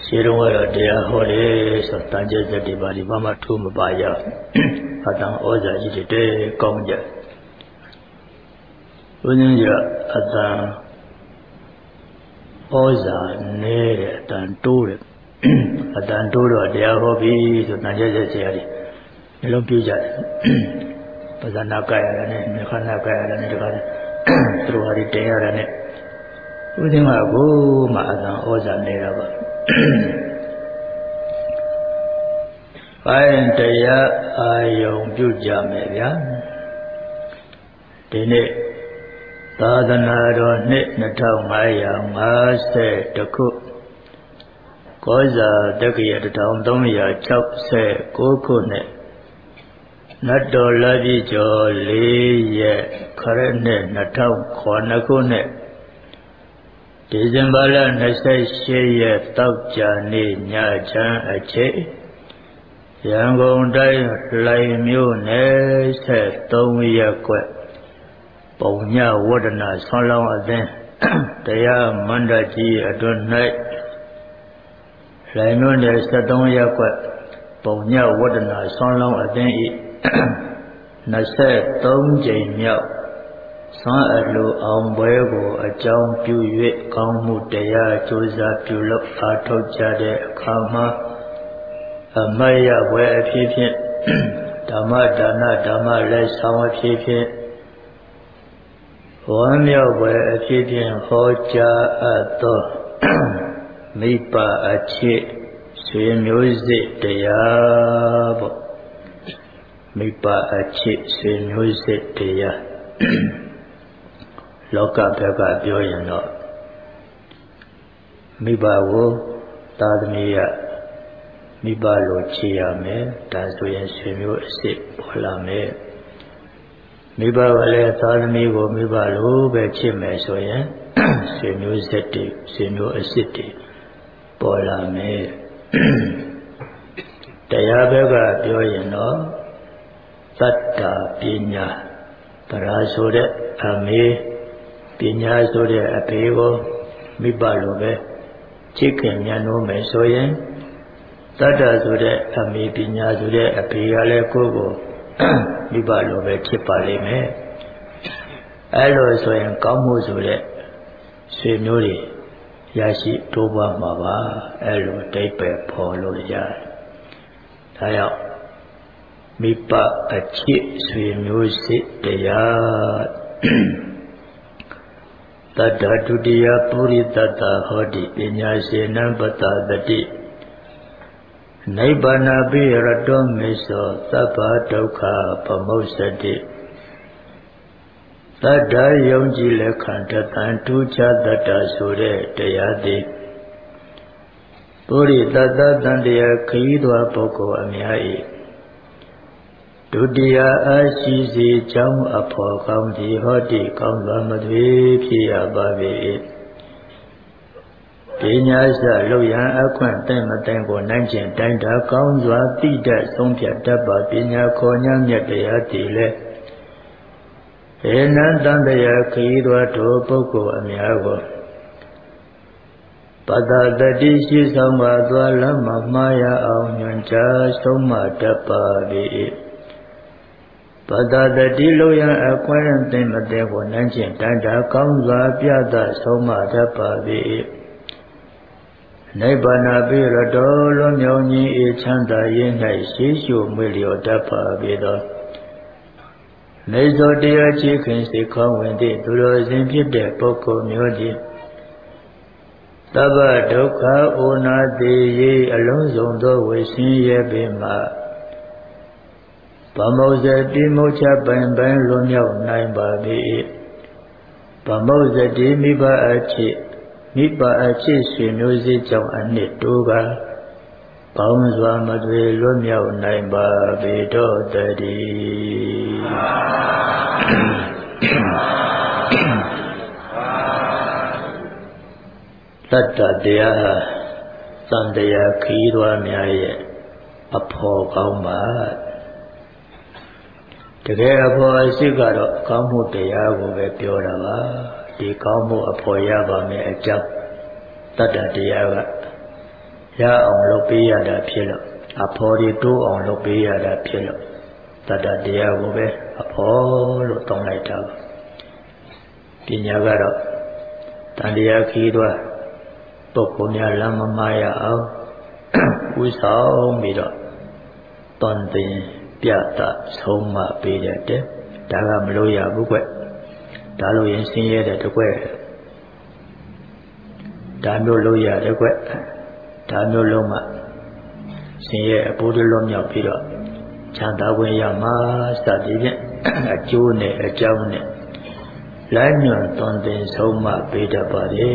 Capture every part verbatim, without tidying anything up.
ရှင်းတော့တော့တရားဟောတယ်ဆိုတန်ကျက်ချက်တွေပါဒီဘာမှထိုးမပါရအတန်ဩဇာကြီးတွေတဲကောင်းကြဘုန်းကြီးကအတန်ဩဇာနဲတဲ့အတန်တိုးတယ်အတန်တိုးတော့တရားဟောပြီဆိုတန်ကျက်ချက်ဆရာတွေနှလုံးပြကြတယ်ပဇာနာကရရတယ်မြခဏကရရတယ်တခါသူတို့ဟာဒီတင်ရတယ်နဲ့ဘုန်းကြီးကကိုမှအတန်ဩဇာနေတာပါပိုင်းတရားအာယုံပြုကြမယ်ဗျာဒီနေ့သာသနာတော်နှစ်နှစ်ထောင်ငါးရာငါးဆယ်တစ်ခုကောဇာတက္ကရာတစ်ထောင်သုံးရာခြောက်ဆယ်ကိုးခုနှစ်နတ်တော်လာပြီကျော်လေးရက်ခရစ်နှစ်နှစ်ထောင်ခုနှစ်ခုနှစ်ဒီဇင်ဘာလနှစ်ဆယ်ရှစ်ရက်တောက်ကြနေ့ညချမ်းအချိန်ရန်ကုန်တိုင်းလှိုင်မြို့နယ်ဆက်သုံးရက်ကွက်ပုံညဝဒနာဆွမ်းလောင်းအသင်းတရားမန္တကြီးအတွင်း၌လှိုင်မြို့နယ်ဆက်သုံးရက်ကွက်ပုံညဝဒနာဆွမ်းလောင်းအသင်း၏နှစ်ဆယ်သုံးကြိမ်မြောက်ဆွမ်းအလိုအောင်ပွဲကိုအကြောင်းပြု၍ကောင်းမှုတရားကြိုးစားပြုလုပ်အားထုတ်ကြတဲ့အခါမှာအမတ်ရပွဲအဖြစ်ဖြင့်ဓမ္မဒါနဓမ္မလက်ဆောင်အဖြစ်ဖြင့်ဝမ်းမြောက်ပွဲအဖြစ်ဖြင့်ဟောကြားအပ်သောမိဘအချစ်ဆွေမျိုးစစ်တရားပေါ့မိဘအချစ်ဆွေမျိုးစစ်တရားလောကဘက်ကပြောရင်တော့မိဘကိုသာသမီရမိဘလိုချေရမယ်ဒါဆိုရင်ဆွေမျိုးအစ်စ်ပေါ်လာမယ်မိဘကလည်းသာသမီကိုမိဘလိုပဲချစ်မယ်ဆိုရင်ဆွေမျိုးဆက်တွေဆွေမျိုးအစ်စ်တွေပေါ်လာမယ်တရားဘက်ကပြောရင်တော့သတ္တပညာတရားဆိုတဲ့အမေပညာဆိုတဲ့အဖေကိုမိဘလိုပဲချစ်ခင်မြတ်နိုးမယ်ဆိုရင်တတ္တဆိုတဲ့အမေပညာဆိုတဲ့အဖေကလည်းကိုယ့်ကိုမိဘလိုပဲချစ်ပါလိမ့်မယ်အဲလိုဆိုရင်ကောင်းမှုဆိုတဲ့ဆွေမျိုးတွေရရှိတိုးပွားမှာပါအဲလိုတိတ်ပဲပေါ်လို့ရတယ်ဒါကြောင့်မိဘအချစ်ဆွေမျိုးစစ်တရားတတ္တဒုတိယပုရိသတ္တဟောတိပညာရှင်နံပတ္တတတိနိဗ္ဗာနပိရတောမေသောသဗ္ဗဒုက္ခပမုစ္စတိတတ္တယုံကြည်လက်ခံတတံထူးခြားတတ္တဆိုတဲ့တရားသည်ပုရိသတ္တတန်တရားခရီးသွားပုဂ္ဂိုလ်အများ၏ဒုတိယအရှိစေကြောင်းအဖော်ကောင်းသည်ဟောတိကောင်းစွာမသွေဖြစ်ရပါ၏ပညာစလောက်ရန်အခွင့်တဲ့မတဲ့ကိုနိုင်ကျင်တိုင်းတာကောင်းစွာသိတတ်ဆုံးဖြတ်တတ်ပါပညာခေါ်ညာမြတ်တရားတည်လဲဧနံတန်တရားခရီးသွားတို့ပုဂ္ဂိုလ်အများကိုပတ္တတတိရှိဆောင်ပါသွားလမ်းမှာမှားရအောင်ညွှန်ကြားဆုံးမတတ်ပါ၏ပတ္တတတိလောက်ရန်အခွင့်တဲ့မတဲ့ကိုနိုင်ကျင်တိုင်းတာကောင်းစွာပြသဆုံးမတတ်ပါ၏နိဗ္ဗာနပိရတောလွန်မြောက်ခြင်းအေချမ်းသာရေး၌ရှိရှိမွေလျော်တတ်ပါပေသောနေသောတရားချီးခင်စိတ်ခေါင်းဝင်သည့်သူတော်စင်ဖြစ်တဲ့ပုဂ္ဂိုလ်မျိုးသည်သဗ္ဗဒုက္ခဩနာတိရေအလုံးစုံသောဝိဆင်းရဲပေမှာဗမုဇ္ဇတိမုချပိုင်ပိုင်လွန်မြောက်နိုင်ပါ၏ဗမုဇ္ဇတိမိဘအချစ်မိဘအချစ်ဆွေမျိုးစေ့ကြောင့်အနှစ်တိုးကကောင်းစွာမသွေလွတ်မြောက်နိုင်ပါပေတော့တည်းတတ္တတရားဟာသံတရားခီးတော်များရဲ့အဖော်ကောင်းပါတကယ်အဖော်အရှိကတော့ကောင်းမှုတရားကိုပဲပြောတာပါဒီကောင်းမှုအဖော်ရပါမယ်အကြောင်းတတ္တတရားကရအောင်လုပ်ပေးရတာဖြစ်လို့အဖော်ဒီတိုးအောင်လုပ်ပေးရတာဖြစ်လို့တတ္တတရားကိုပဲအဖော်လို့တောင်းလိုက်တာပညာကတော့တန်တရားခီးသွားပုဂ္ဂိုလ်များလမ်းမမာရအောင်ဥဆောင်ပြီးတော့တန်တင်ပြတာဆုံးမပေးတဲ့တဲ့ဒါကမလို့ရဘူးကွဒါလို့ရင်ဆင်းရဲတဲ့တကွဒါမျိုးလို့ရတယ်ကွဒါမျိုးလုံးမှဆင်းရဲအပူတလုံးမြောက်ပြီးတော့ချမ်းသာဝင်ရမှာစသည်ဖြင့်အကျိုးနဲ့အကြောင်းနဲ့လမ်းညွှန်သွန်သင်ဆုံးမပေးတတ်ပါလေ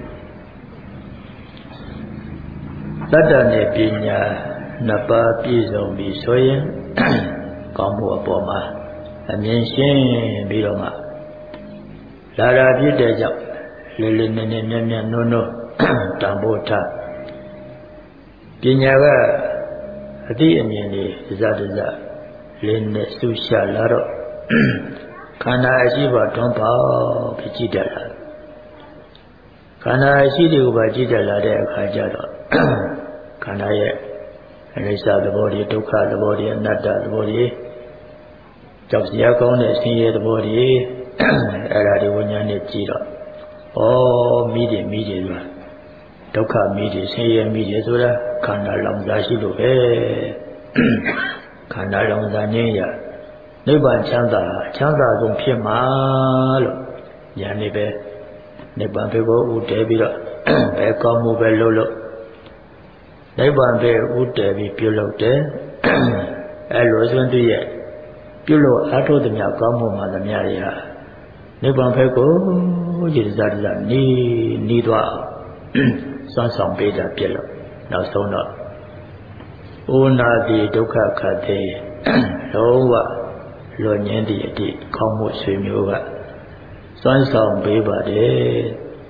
တတ္တနဲ့ပညာနှစ်ပါးပြည့်စုံပြီဆိုရင်ကောင်းမှုအပေါ်မှာအမြင်ရှင်းပြီးတော့မှလာတာဖြစ်တဲ့ကြောင့်လေးလေးနက်နက်မြတ်မြတ်နိုးနိုးတန်ဖိုးထားပညာကအတိအမြင်လေးဇာတဇလေးနဲ့ဆူရှာလာတော့ခန္ဓာအရှိပါတွန်းပေါက်ဖြစ်ကြည့်တတ်လာခန္ဓာအရှိတွေကိုပါကြည့်တတ်လာတဲ့အခါကျတော့ခန္ဓာရဲ့အနိစ္စသဘောတွေဒုက္ခသဘောတွေအနတ္တသဘောတွေကြောက်စရာကောင်းတဲ့ဆင်းရဲသဘောတွေအဲ့ဒါတွေဝိညာဉ်နဲ့ကြည့်တော့ဩမိတယ်မိတယ်ဆိုတာဒုက္ခမိတယ်ဆင်းရဲမိတယ်ဆိုတာခန္ဓာလောင်စားရှိလို့ပဲခန္ဓာလောင်စားခြင်းရနိဗ္ဗာန်ချမ်းသာချမ်းသာဆုံးဖြစ်မှာလို့ညာနေပဲနိဗ္ဗာန်ဘက်ကိုဥတည်ပြီးတော့ဘယ်ကောင်းမှုပဲလုပ်လို့နိဗ္ဗာန်ပဲဥတည်ပြီးပြုလုပ်တယ်အဲလိုဆိုရင်သူရဲ့ပြုလို့အထုသမျှကောင်းမှုမှသမျှတွေဟာနိဗ္ဗာန်ဘက်ကိုရည်စားတည်းနီးနီးသွားစွမ်းဆောင်ပေးတာပြည့်လို့နောက်ဆုံးတော့ဩနာတိဒုက္ခခတ်သေးလုံးဝလွန်ငင်းသည့်အတိကောင်းမှုဆွေမျိုးကစွမ်းဆောင်ပေးပါတယ်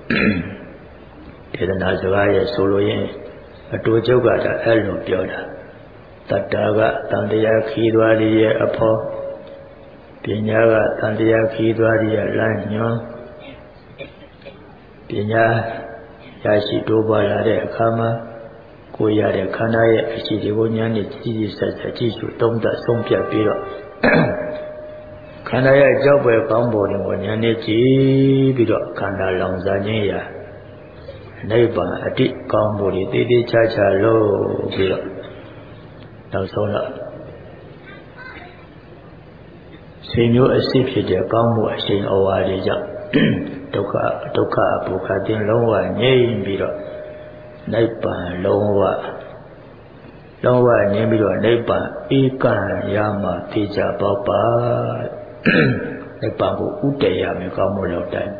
ဒေသနာစကားရဲ့ဆိုလိုရင်အတူကျုပ်ကဒါအဲ့လိုပြောတာတတ္တာကတန်တရားခီးသွားရဲ့အဖော်ပညာကတန်တရားခီးသွားရဲ့လမ်းညွှန်ပညာရရှိတိုးပွားလာတဲ့အခါမှာကိုရတဲ့ခန္ဓာရဲ့အရှိဒီကိုဉာဏ်နဲ့ကြီးကြီးဆက်ဆက်ကြည့်ရှုသုံးသပ်ဆုံးဖြတ်ပြီးတော့ခန္ဓာရဲ့ကြောက်ပဲကောင်းပေါ်တွေကိုဉာဏ်နဲ့ကြည့်ပြီးတော့ခန္ဓာလောင်စားခြင်းရာနိဗ္ဗာန်အတိကောင်းမှုတွေတည်တည်ချာချာလို့ပြီးတော့နောက်ဆုံးတော့ဆွေမျိုးအစစ်ဖြစ်တဲ့ကောင်းမှုအရှိန်အဝါတွေကြောင့်ဒုက္ခဒုက္ခအပူခတ်တင်လုံးဝငြိမ့်ပြီးတော့နိဗ္ဗာန်လုံးဝလုံးဝငြိမ့်ပြီးတော့နိဗ္ဗာန်ဧကံရမှာသိကြပါပါနိဗ္ဗာန်ကိုဥတည်ရမယ်ကောင်းမှုလောက်တိုင်း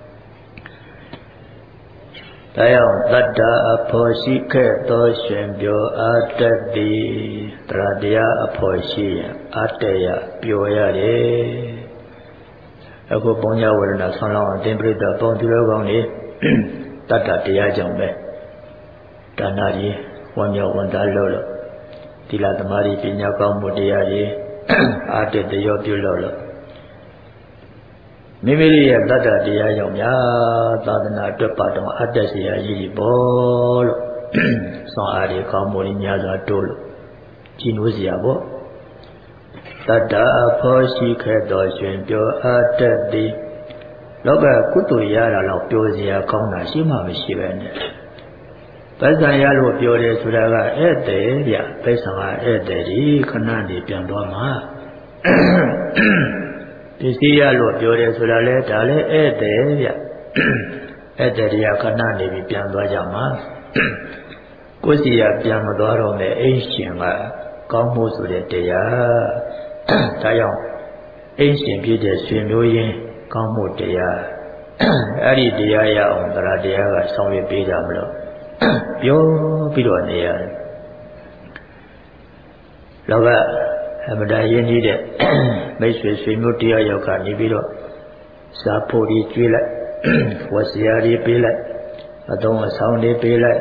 တရားတတ္တအဖို့ရှိခဲ့သောရှင်ပြောအာတတ်သည်တရားတရားအဖို့ရှိရင်အာတရပြောရတယ်အခုဘုံညာဝရဏဆွမ်းလောင်းအသင်္ပရိသပုံသူတော်ကောင်းနေတတ္တတရားကြောင့်ပဲဒါနကြီးဝမ်းမြောက်ဝန်သားလို့လို့သီလသမာဓိပညာကောင်းမှုတရားကြီးအာတတရောပြုလို့လို့မိမိရဲ့တတ္တတရားကြောင့်များသာသနာအတွက်ပါတော့အတ္တစီရာကြီးကြီးပေါ့လို့ဆွမ်းအားတွေကောင်းမှုတွေများစွာတိုးလို့ကြည်နိုးစရာပေါ့တတ္တအဖို့ရှိခဲ့သောရှင်ပြောအာတတ်သည်လောကကုသိုလ်ရတာတော့ပြောစရာကောင်းတာရှိမှမရှိပဲနဲ့ပစ္စံရလို့ပြောတယ်ဆိုတာကဧည့်သည်ဗျပစ္စံကဧည့်သည်ဒီခဏနေပြန်သွားမှာပစ္စည်းရလို့ပြောတယ်ဆိုတာလဲဒါလဲဧည့်သည်ဗျဧည့်သည်တွေကခဏနေပြီးပြန်သွားကြမှာကိုယ်စီရပြန်မသွားတော့မဲ့အိရှင်ကကောင်းမှုဆိုတဲ့တရားဒါကြောင့်အိရှင်ပြည့်တဲ့ဆွေမျိုးရင်းကောင်းမှုတရားအဲ့ဒီတရားရအောင်တရားတရားကဆောင်ရွက်ပေးကြမလို့ပြောပြီးတော့နေရတယ်လောကအမတန်ရင်းနှီးတဲ့မိတ်ဆွေဆွေမျိုးတရားရောက်ကနေပြီးတော့စာဖို့ကြီးကျွေးလိုက်ဝတ်စရာတွေပေးလိုက်အသုံးအဆောင်တွေပေးလိုက်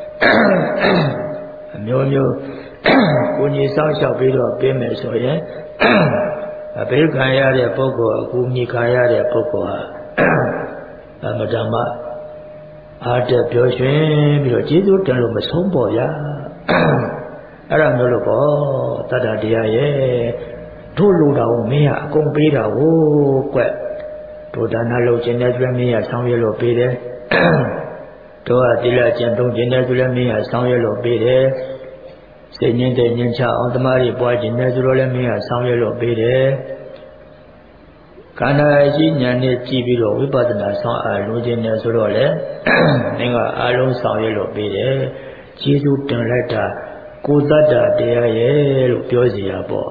အမျိုးမျိုးကိုကြီးစောင့်ရှောက်ပြီးတော့ပေးမယ်ဆိုရင်အဘေခံရတဲ့ပုဂ္ဂိုလ်အကူညီခံရတဲ့ပုဂ္ဂိုလ်ဟာအမတန်မှအားတက်ပြောရွှင်ပြီးတော့ကျေးဇူးတင်လို့မဆုံးပေါ်ဗျာအဲ့ဒါမျိုးလို့ပေါ့တတ္တတရားရဲ့တို့လူတော်မင်းကအကုန်ပေးတာကိုကွတို့ဒါနလုပ်ခြင်းနဲ့ဆိုလည်းမင်းကဆောင်ရွက်လို့ပေးတယ်တို့ကသီလကျင့်သုံးခြင်းနဲ့ဆိုလည်းမင်းကဆောင်ရွက်လို့ပေးတယ်စိတ်ငြင်းတဲ့ငြင်းချအောင်တမားတွေပွားခြင်းနဲ့ဆိုတော့လည်းမင်းကဆောင်ရွက်လို့ပေးတယ်ခန္ဓာရှိဉာဏ်နဲ့ကြည့်ပြီးတော့ဝိပဿနာဆောင်အားလိုခြင်းနဲ့ဆိုတော့လေမင်းကအလုံးဆောင်ရွက်လို့ပေးတယ်ကျေးဇူးတင်လိုက်တာကိုယ်တတ္တတရားရဲ့လို့ပြောစီရပေါ့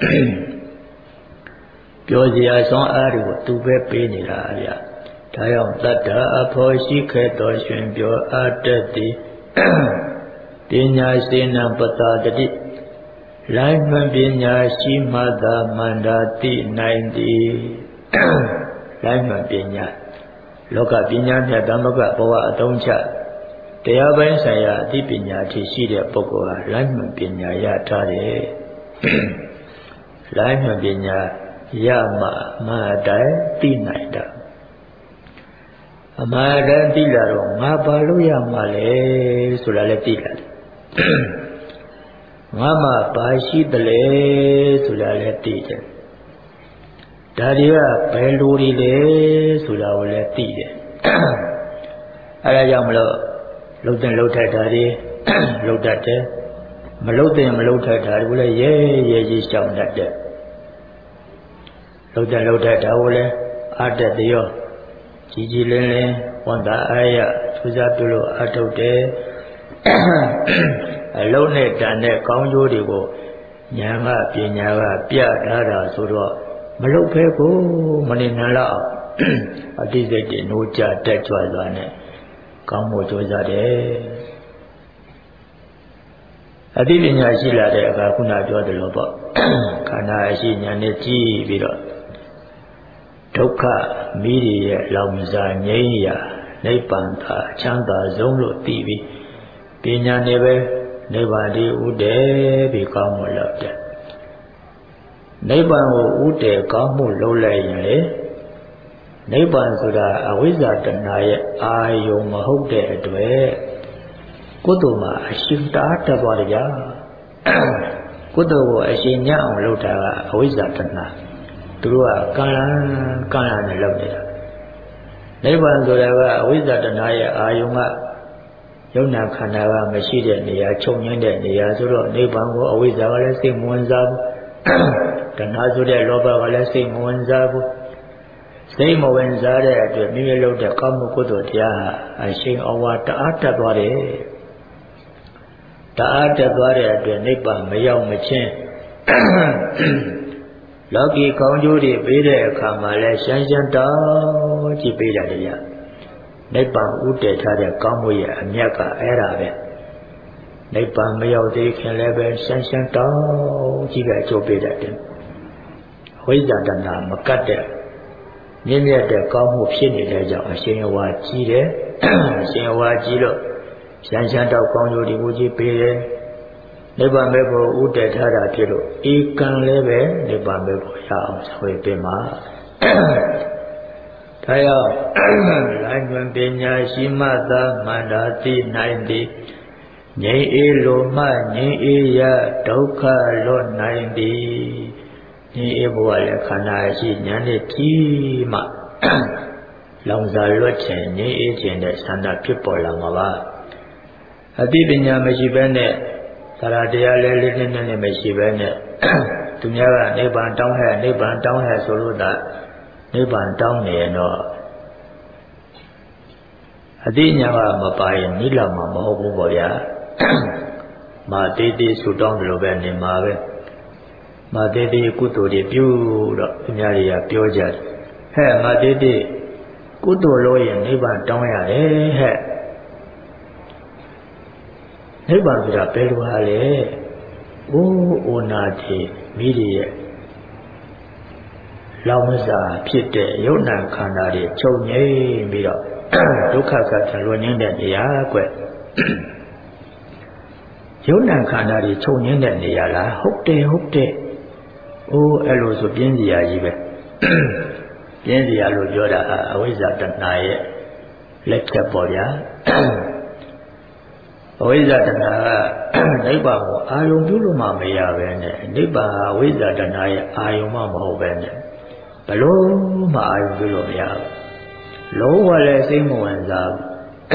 ပြောစီရဆောင်အားတွေကိုသူပဲပေးနေတာဗျာဒါကြောင့်တတ္တအဖို့ရှိခဲ့တော်ရှင်ပြောအားတတ်သည်ပညာစေနံပတာတတိလိုင်းမှန်ပညာရှိမှသာမန္တာတိနိုင်သည်လိုင်းမှန်ပညာလောကပညာမြတ်သမဂဘဝအသုံးချတရားပိုင်းဆိုင်ရာအသိပညာအထိရှိတဲ့ပုဂ္ဂိုလ်ဟာလိုင်းမှန်ပညာရထားတယ်လိုင်းမှန်ပညာရမှမတိုင်းသိနိုင်တာအမှားတန်သိလာတော့ငါဘာလို့ရမှာလဲဆိုတာလည်းသိလာတယ်ငါမှဘာရှိသလဲဆိုတာလည်းသိတယ်ဒါတွေကဘယ်လိုတွေလဲဆိုတာကိုလည်းသိတယ်အဲဒါကြောင့်မလို့လှုပ်တဲ့လှုပ်ထက်တာတွေလှုပ်တတ်တယ်မလှုပ်တဲ့မလှုပ်ထက်တာတွေကိုလည်းရဲရဲကြီးရှောင်တတ်တယ်လှုပ်တဲ့လှုပ်ထက်တာကိုလည်းအားတက်တယ်ရောကြီးကြီးလင်းလင်းဝန်တာအားရထူးခြားပြုလို့အထုတ်တယ်အလုံးနဲ့တန်တဲ့ကောင်းကျိုးတွေကိုဉာဏ်ကပညာကပြထားတာဆိုတော့မလုတ်ဖဲကိုမနေနိုင်တော့အတိစိတ်တွေနိုးကြတက်ကြွသွားနဲ့ကောင်းမှုကြိုးစားတယ်အသိပညာရှိလာတဲ့အခါခုနပြောသလိုပေါ့ခန္ဓာရှိဉာဏ်နဲ့ကြည့်ပြီးတော့ဒုက္ခမိတွေရဲ့လောင်စာငြိမ်းရာနိဗ္ဗာန်သာအချမ်းသာဆုံးလို့သိပြီးပညာနဲ့ပဲနိဗ္ဗာန်ဒီဥတည်ပြီးကောင်းမှုလုပ်တယ်နိဗ္ဗာန်ကိုဥတည်ကောင်းမှုလုပ်လိုက်ရင်လေနိဗ္ဗာန်ဆိုတာအဝိဇ္ဇာတဏှာရဲ့အာယုံမဟုတ်တဲ့အတွက်ကုသိုလ်မှာအရှင်တားတက်သွားကြကုသိုလ်ကိုအရှင်ညအောင်လုပ်တာကအဝိဇ္ဇာတဏှာသူတို့ကကံလန်းကံလန်းနဲ့လုပ်နေတာနိဗ္ဗာန်ဆိုတာကအဝိဇ္ဇာတဏှာရဲ့အာယုံကယုံနာခန္ဓာကမရှိတဲ့နေရာချုပ်ငြင်းတဲ့နေရာဆိုတော့နိဗ္ဗာန်ကိုအဝိဇ္ဇာကလည်းစိတ်မဝင်စားဘူးတဏှာဆိုတဲ့လောဘကလည်းစိတ်မဝင်စားဘူးစိတ်မဝင်စားတဲ့အတွက်မိမိလုပ်တဲ့ကောင်းမှုကုသိုလ်တရားဟာအရှင်အဝါတအားတက်သွားတယ်တအားတက်သွားတဲ့အတွက်နိဗ္ဗာန်မရောက်မချင်းလောကီကောင်းကျိုးတွေပေးတဲ့အခါမှာလည်းရှမ်းရှမ်းတောင်းကြည့်ပေးတယ်ဗျာနိဗ္ဗာန်ဥတည်ထားတဲ့ကောင်းမှုရဲ့အမြတ်ကအဲ့ဒါပဲနိဗ္ဗာန်မရောက်သေးခင်လည်းပဲရှမ်းရှမ်းတောင်းကြည့်ပဲကြိုးပေးတယ်ဝိဇ္ဇာတဏှာမကတ်တဲ့မြင့်မြတ်တဲ့ကောင်းမှုဖြစ်နေတဲ့ကြောင့်အရှင်ဝါကြီးတယ်အရှင်ဝါကြီးလို့ရှမ်းရှမ်းတောင်းကောင်းကျိုးတွေကိုကြည့်ပေးတယ်နိဗ္ဗာန်ဘက်ကိုဥတည်ထားတာဖြစ်လို့ဧကံလည်းပဲနိဗ္ဗာန်ဘက်ကိုရအောင်ဆွေးပေးမှာဒါကြောင့်လိုင်းတွင်ပညာရှိမှသာမန္တာသိနိုင်သည်ငြိမ်းအေးလိုမှငြိမ်းအေးရဒုက္ခလွတ်နိုင်သည်ငြိမ်းအေးဘဝလည်းခန္ဓာရှိဉာဏ်နဲ့ကြည့်မှလောင်စာလွတ်ခြင်းငြိမ်းအေးခြင်းတဲ့ဆန္ဒဖြစ်ပေါ်လာမှာပါအသိပညာမရှိဘဲနဲ့သာရတရားလည်းလေးလေးနက်နက်မရှိဘဲနဲ့သူများကနိဗ္ဗာန်တောင်းဟဲ့နိဗ္ဗာန်တောင်းဟဲ့ဆိုလို့သာနိဗ္ဗာန်တောင်းနေရင်တော့အသိဉာဏ်ကမပါရင်နိလမှာမဟုတ်ဘူးပေါ့ဗျာမာတေးသေးဆူတောင်းတယ်လို့ပဲနေမှာပဲမာတေးသေးကုသိုလ်တွေပြုတော့သူများတွေကပြောကြတယ်ဟဲ့မာတေးသေးကုသိုလ်လို့ရင်နိဗ္ဗာန်တောင်းရတယ်ဟဲ့နိဗ္ဗာန်ဆိုတာဘယ်လိုဟာလဲအိုးအိုနာတိမိတွေရဲ့လောင်စာဖြစ်တဲ့ယုံနာခန္ဓာတွေချုပ်ငြိမ်းပြီးတော့ဒုက္ခကထလွန်ငင်းတဲ့နေရာကွယုံနာခန္ဓာတွေချုပ်ငြင်းတဲ့နေရာလားဟုတ်တယ်ဟုတ်တယ်အိုးအဲ့လိုဆိုပြင်းစရာကြီးပဲပြင်းစရာလို့ပြောတာအဝိဇ္ဇာတဏှာရဲ့လက်ချက်ပေါ့ဗျာအဝိဇ္ဇာတဏှာကနိဗ္ဗာန်ကိုအာယုံပြုလို့မှမရပဲနဲ့နိဗ္ဗာန်ဟာအဝိဇ္ဇာတဏှာရဲ့အာယုံမှမဟုတ်ပဲနဲ့ဘလို့မှအာယုံပြုလို့မရဘူးလုံးဝလည်းစိတ်မဝင်စားဘူး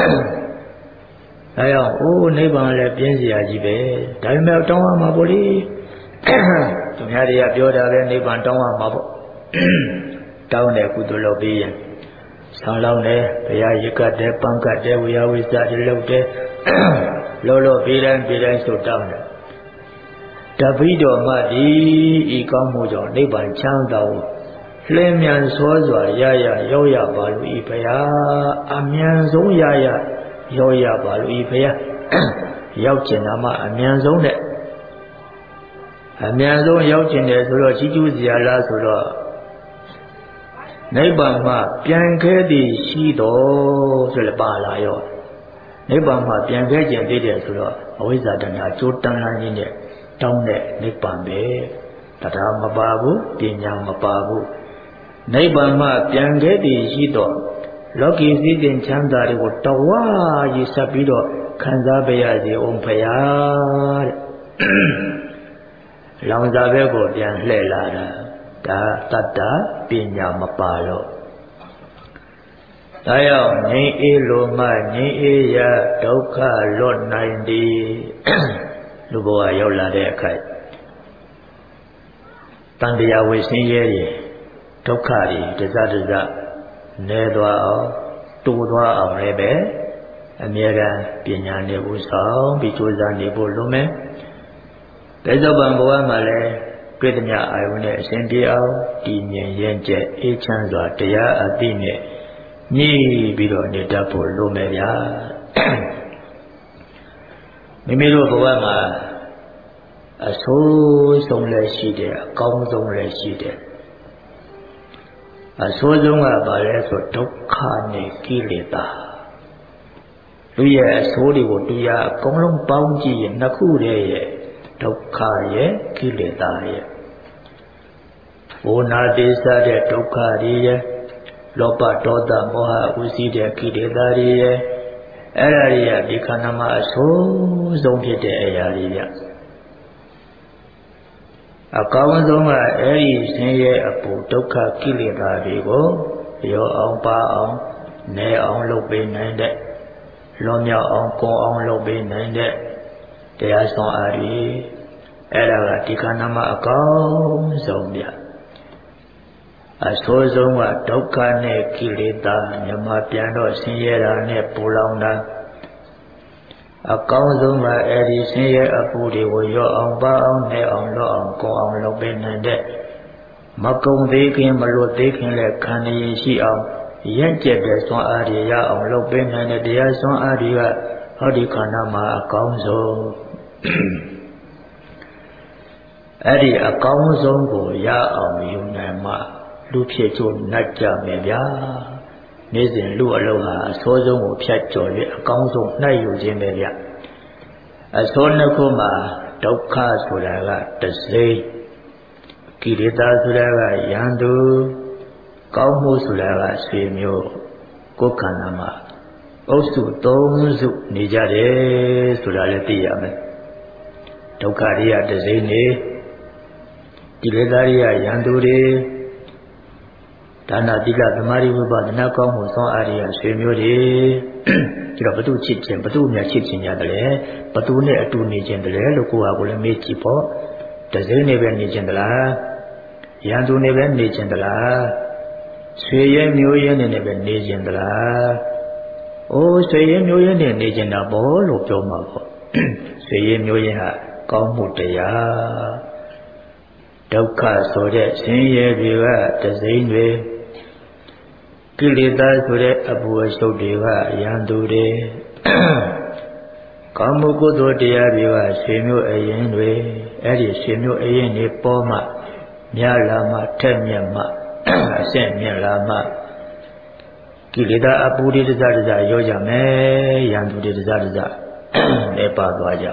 အဲကြောင့်အိုးနိဗ္ဗာန်လည်းပြင်းစရာကြီးပဲဒါပေမဲ့တောင်းရမှာပေါ့လေသူများတွေကပြောတာပဲနိဗ္ဗာန်တောင်းရမှာပေါ့တောင်းတယ်ကုသိုလ်လုပ်ပြီးရင်ဆောင်းလောင်းတယ်ဘုရားရကတ်တယ်ပန်းကတ်တယ်ဝိယဝိဇ္ဇာတွေလုပ်တယ်လောလောပြီးတိုင်းပြီးတိုင်းဆိုတောင်းတယ်တပိတော်မှဒီဤကောင်းမှုကြောင့်နိဗ္ဗာန်ချမ်းသာကိုလင်းမြန်စွာစွာရရရောက်ရပါလို့ဤဘုရားအမြန်ဆုံးရရရောက်ရပါလို့ဤဘုရားရောက်ကျင်တာမှအမြန်ဆုံးနဲ့အမြန်ဆုံးရောက်ကျင်တယ်ဆိုတော့ကြီးကျူးစရာလားဆိုတော့နိဗ္ဗာန်မှာပြန်ခဲ့သည်ရှိတော်ဆိုလည်းပါလာရောနိဗ္ဗာန်မှာပြန်ခဲ့ခြင်းသိတယ်ဆိုတော့အဝိဇ္ဇာတဏှာကြိုးတန်းလန်းခြင်းနဲ့တောင်းတဲ့နိဗ္ဗာန်ပဲတရားမပါဘူးပညာမပါဘူးနိဗ္ဗာန်မှာပြန်ခဲ့သည်ရှိတော်လောကီစည်းစိမ်ချမ်းသာတွေကိုတဝါရည်ဆက်ပြီးတော့ခံစားပေးရစီအောင်ဖရာတဲ့လောင်စာဘက်ကိုပြန်လှည့်လာတာဒါတတ္တပညာမပါလို့ဒါကြောင့်ငြိမ်းအေးလိုမှငြိမ်းအေးရဒုက္ခလွတ်နိုင်သည်လူဘဝရောက်လာတဲ့အခိုက်တန်တရားဝိဆင်းရဲရင်ဒုက္ခတွေတစတစနဲသွားအောင်တိုးသွားအောင်လည်းပဲအမြဲတမ်းပညာနဲ့ဥဆောင်ပြီးကြိုးစားနေဖို့လိုမယ်ဒါကြောင့်ဘဝမှာလည်းတွေ့သမျှအာယုန်နဲ့အရှင်ပြေအောင်တည်မြဲရင်ကျက်အေးချမ်းစွာတရားအသိနဲ့ညှိပြီးတော့နေတတ်ဖို့လိုမယ်ဗျာမိမိတို့ဘဝမှာအဆိုးဆုံးလည်းရှိတယ်အကောင်းဆုံးလည်းရှိတယ်အဆိုးဆုံးကဘာလဲဆိုဒုက္ခနဲ့ကိလေသာလူရဲ့အဆိုးတွေကိုတရားအကုန်လုံးပေါင်းကြည့်ရင်နှစ်ခုတည်းရဲ့ဒုက္ခရဲ့ကိလေသာရဲ့ဘုနာတိစတဲ့ဒုက္ခတွေရဲ့လောဘဒေါသမောဟဝိစီးတဲ့ကိလေသာတွေရဲ့အဲ့ဒါတွေကဒီခန္ဓာမှာအဆိုးဆုံးဖြစ်တဲ့အရာတွေဗျအကောင်းဆုံးကအဲ့ဒီဆင်းရဲအပူဒုက္ခကိလေသာတွေကိုရောအောင်ပါအောင်နဲအောင်လုပ်ပေးနိုင်တဲ့လွန်မြောက်အောင်ကုံအောင်လုပ်ပေးနိုင်တဲ့တရားဆောင်အားဖြင့်အဲ့ဒါကဒီခန္ဓာမှာအကောင်းဆုံးဗျအဆိုးဆုံးကဒုက္ခနဲ့ကိလေသာမြမပြန်တော့ဆင်းရဲတာနဲ့ပူလောင်တာအကောင်းဆုံးကအဲ့ဒီဆင်းရဲအပူတွေကိုရော့အောင်ပါအောင်နဲ့အောင်လော့အောင်ကုံအောင်လုပ်ပေးနိုင်တဲ့မကုံသေးခင်မလွတ်သေးခင်လည်းခံရရှိအောင်ရက်ကျက်တဲ့စွမ်းအားတွေရအောင်လုပ်ပေးနိုင်တဲ့တရားစွမ်းအားတွေကဟောဒီခန္ဓာမှာအကောင်းဆုံးအဲ့ဒီအကောင်းဆုံးကိုရအောင်ယူနိုင်မှလူဖြစ်ချို့နှက်ကြမယ်ဗျာနေ့စဉ်လူအလုံးဟာအဆိုးဆုံးကိုဖြတ်ကျော်၍အကောင်းဆုံးနှက်ယူခြင်းပဲဗျအဆိုးနှစ်ခုမှာဒုက္ခဆိုတာကတစိမ့်ကိလေသာဆိုတာကရန်သူကောင်းမှုဆိုတာကဆွေမျိုးကိုယ်ခန္ဓာမှာအုပ်စုသုံးစုနေကြတယ်ဆိုတာလည်းသိရမယ်ဒုက္ခတွေကတစိမ့်နေကိလေသာတွေကရန်သူတွေဒါနသီလသမာဓိဝိပဿနာကောင်းမှုသောအာရိယဆွေမျိုးတွေဒီတော့ဘသူချစ်ခြင်းဘသူများချစ်ခြင်းရတယ်ဘသူနဲ့အတူနေခြင်းတယ်လို့ကိုယ့်ဟာကိုယ်လည်းမေးကြည့်ပေါ့တစိမ့်နေပဲနေခြင်းတလားရန်သူနေပဲနေခြင်းတလားဆွေရဲမျိုးရဲနဲ့ပဲနေခြင်းတလားအိုးဆွေရဲမျိုးရဲနဲ့နေခြင်းတာပေါ့လို့ပြောမှာပေါ့ဆွေရဲမျိုးရဲဟာကောင်းမှုတရားဒုက္ခဆိုတဲ့ဆင်းရဲတွေကတစိမ့်တွေကိလေသာဆိုတဲ့အပူအရှုပ်တွေကရန်သူတွေကောင်းမှုကုသိုလ်တရားတွေကဆွေမျိုးအရင်တွေအဲ့ဒီဆွေမျိုးအရင်တွေပေါ်မှများလာမှထက်မြက်မှအဆင့်မြင့်လာမှကိလေသာအပူတွေတစားတစားရောကြမယ်ရန်သူတွေတစားတစားနေပါသွားကြ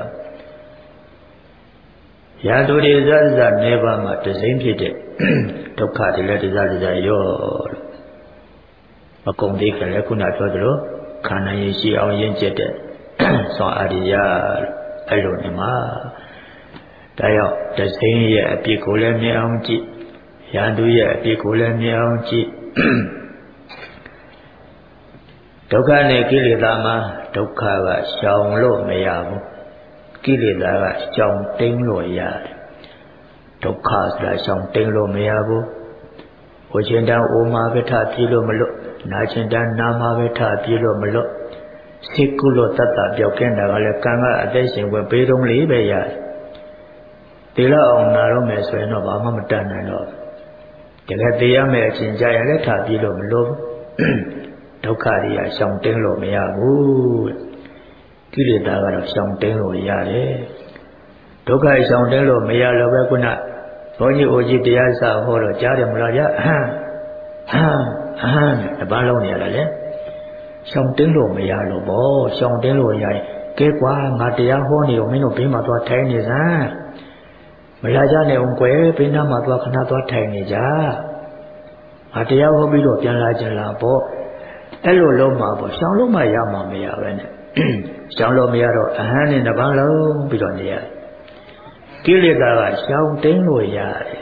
ရန်သူတွေတစားတစားနေပါမှတစိမ့်ဖြစ်တဲ့ဒုက္ခတွေလည်းတစားတစားရောမကုန်သေးခင်လည်းခုနပြောသလိုခန္ဓာရည်ရှိအောင်ရင့်ကျက်တဲ့စွမ်းအားရအဲ့လိုနေမှာဒါရောက်တစိမ့်ရဲ့အပြစ်ကိုလည်းမြင်အောင်ကြည့်ရန်သူရဲ့အပြစ်ကိုလည်းမြင်အောင်ကြည့်ဒုက္ခနဲ့ကိလေသာမှာဒုက္ခကရှောင်လို့မရဘူးကိလေသာကရှောင်တိမ်လို့ရတယ်ဒုက္ခဆိုတာရှောင်တိမ်လို့မရဘူးဝိရှင်တံအိုမာပဲထပြေးလို့မလွတ်နာရှင်တံနာမာပဲထပြေးလို့မလွတ်စိတ်ကုလို့တတ်တာပြောက်ကင်းတာကလည်းကံကအသက်ရှင်ဝင်ပေးတော့လေးပဲရတယ်ဒီလောက်အောင်နာတော့မယ်ဆိုရင်တော့ဘာမှမတတ်နိုင်တော့တကယ်သိရမယ်အချင်းကြရင်လည်းထပြေးလို့မလို့ဒုက္ခတွေကရှောင်တင်းလို့မရဘူးကိလေသာကတော့ရှောင်တင်းလို့ရတယ်ဒုက္ခရှောင်တင်းလို့မရတော့ပဲခုနဘုန်းကြီးအိုကြီးတရားစာဟောတော့ကြားတယ်မလားဗျအဟံဟံအဟံတပန်းလုံးနေရတာလေရှောင်တင်းလို့မရလို့ဗောရှောင်တင်းလို့ရရင်ကဲကွာငါတရားဟောနေတော့မင်းတို့ဘေးမှာသွားထိုင်နေစမ်းမလာကြနဲ့အောင်ကွယ်ဘေးနားမှာသွားခဏသွားထိုင်နေကြငါတရားဟောပြီးတော့ပြန်လာကြလားဗောအဲ့လိုလုံးမှာဗောရှောင်လို့မှရမှာမရပဲနဲ့ရှောင်လို့မရတော့အဟံနဲ့တပန်းလုံးပြီးတော့နေရကိလေသာကရှောင်တင်းလို့ရတယ်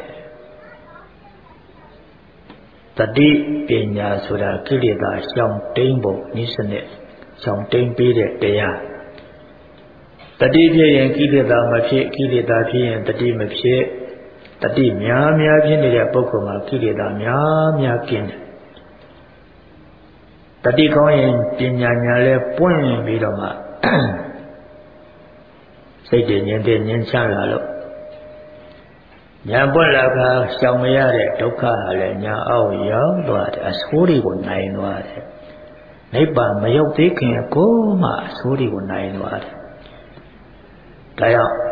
တတိပညာဆိုတာကိလေသာရှောင်တင်းဖို့နိစ္စနဲ့ရှောင်တင်းပေးတဲ့တရားတတိဖြစ်ရင်ကိလေသာမဖြစ်ကိလေသာဖြစ်ရင်တတိမဖြစ်တတိများများဖြစ်နေတဲ့ပုဂ္ဂိုလ်မှာကိလေသာများများကျင်တယ်တတိကောင်းရင်ပညာညာလဲပွင့်ပြီးတော့မှစိတ်တည်ငြိမ်တဲ့ငြိမ်းချမ်းလာလို့ညာပွက်လာကရှောင်မရတဲ့ဒုက္ခဟာလည်းညာအောက်ရောက်သွားတယ်အဆိုးတွေကိုနိုင်သွားတယ်နိဗ္ဗာန်မရောက်သေးခင်ကိုမှအဆိုးတွေကိုနိုင်သွားတယ်ဒါကြောင့်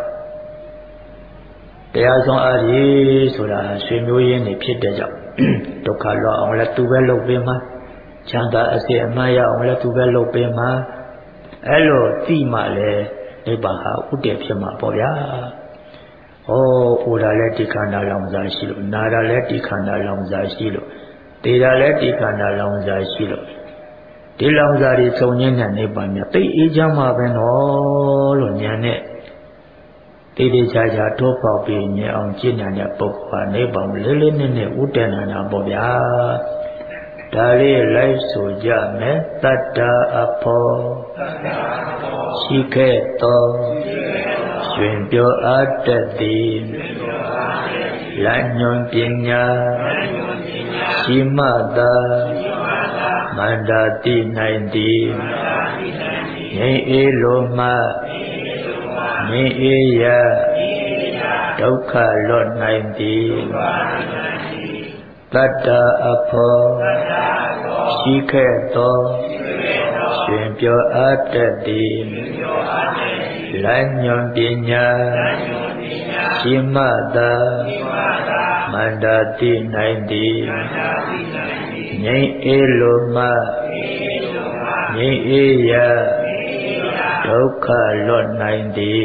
တရားဆုံးအားဖြင့်ဆိုတာဆွေမျိုးရင်းတွေဖြစ်တဲ့ကြောင့်ဒုက္ခလောအောင်လည်းသူပဲလုပ်ပေးမှာချမ်းသာအစစ်အမှန်ရအောင်လည်းသူပဲလုပ်ပေးမှာအဲ့လိုသိမှလည်းနိဗ္ဗာန်ဟာဥတည်ဖြစ်မှာပေါ့ဗျာဩဟိုတာလည်းဒီခန္ဓာလောင်စားရှိလို့နာတာလည်းဒီခန္ဓာလောင်စားရှိလို့သေတာလည်းဒီခန္ဓာလောင်စားရှိလို့ဒီလောင်စားတွေသုံးရင်းနဲ့နိဗ္ဗာန်မြတ်သိအေးချမ်းမှာပဲနော်လို့ဉာဏ်နဲ့တေးသေးချာချာထိုးပေါက်ပြီးဉာဏ်အောင်ကျင့်တဲ့ပုဂ္ဂိုလ်ဟာနိဗ္ဗာန်လေးလေးနက်နက်ဥတည်နိုင်တာပေါ့ဗျာဒါလေးလိုက်ဆိုကြမယ်တတ္တာအဖောရှိခဲ့သောရှင်ပြောအပ်တတ်သည်လမ်းညွန်ပညာရှိမှသာမန္တာတိနိုင်သည်ငြိမ်းအေးလိုမှငြိမ်းအေးရဒုက္ခလွတ်နိုင်သည်တတ္တာအဖောရှိခဲ့သောရှင်ပြောအပ်တတ်သည်လမ်းညွန်ပညာရှိမှသာမန္တာတိနိုင်သည်ငြိမ်းအေးလိုမှငြိမ်းအေးရဒုက္ခလွတ်နိုင်သည်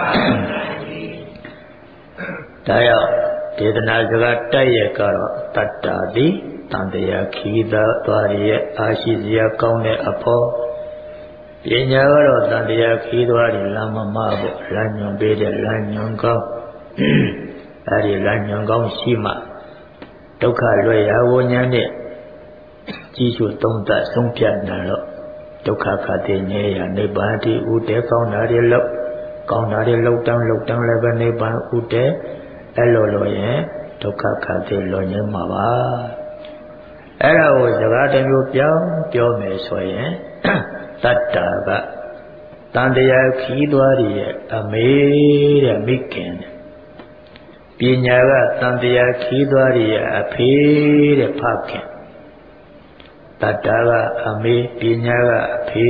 ဒါရောက်ဒေသနာစကားတိုက်ရကတော့တတ္တာသည်တန်တရားခီးသာသွားရဲ့အာရှိစရာကောင်းတဲ့အဖို့ပညာကတော့တန်တရားခီးသွားတယ်လမ်းမမပေါ့လမ်းညွန်ပေးတဲ့လမ်းညွန်ကောင်းအဲဒီလမ်းညွန်ကောင်းရှိမှဒုက္ခလွယ်ရာဝဉာဏ်နဲ့ကြီးစုသုံးသပ်ဆုံးဖြတ်နိုင်တော့ဒုက္ခခတ်တဲ့ဉာဏ်ရနိဗ္ဗာန်တည်းဥတည်ကောင်းတာတွေလောက်ကောင်းတာတွေလောက်တန်းလောက်တန်းလည်းပဲနိဗ္ဗာန်ဥတည်အဲ့လိုလို့ရင်ဒုက္ခခတ်တဲ့လွန်ငင်းမှာပါအဲ့ဒါကိုစကားတစ်မျိုးပြောင်းပြောမယ်ဆိုရင်တတ္တာကတန်တရားခီးသွားရဲ့အမေတဲ့မိခင်ပညာကတန်တရားခီးသွားရဲ့အဖေတဲ့ဖခင်တတ္တာကအမေပညာကအဖေ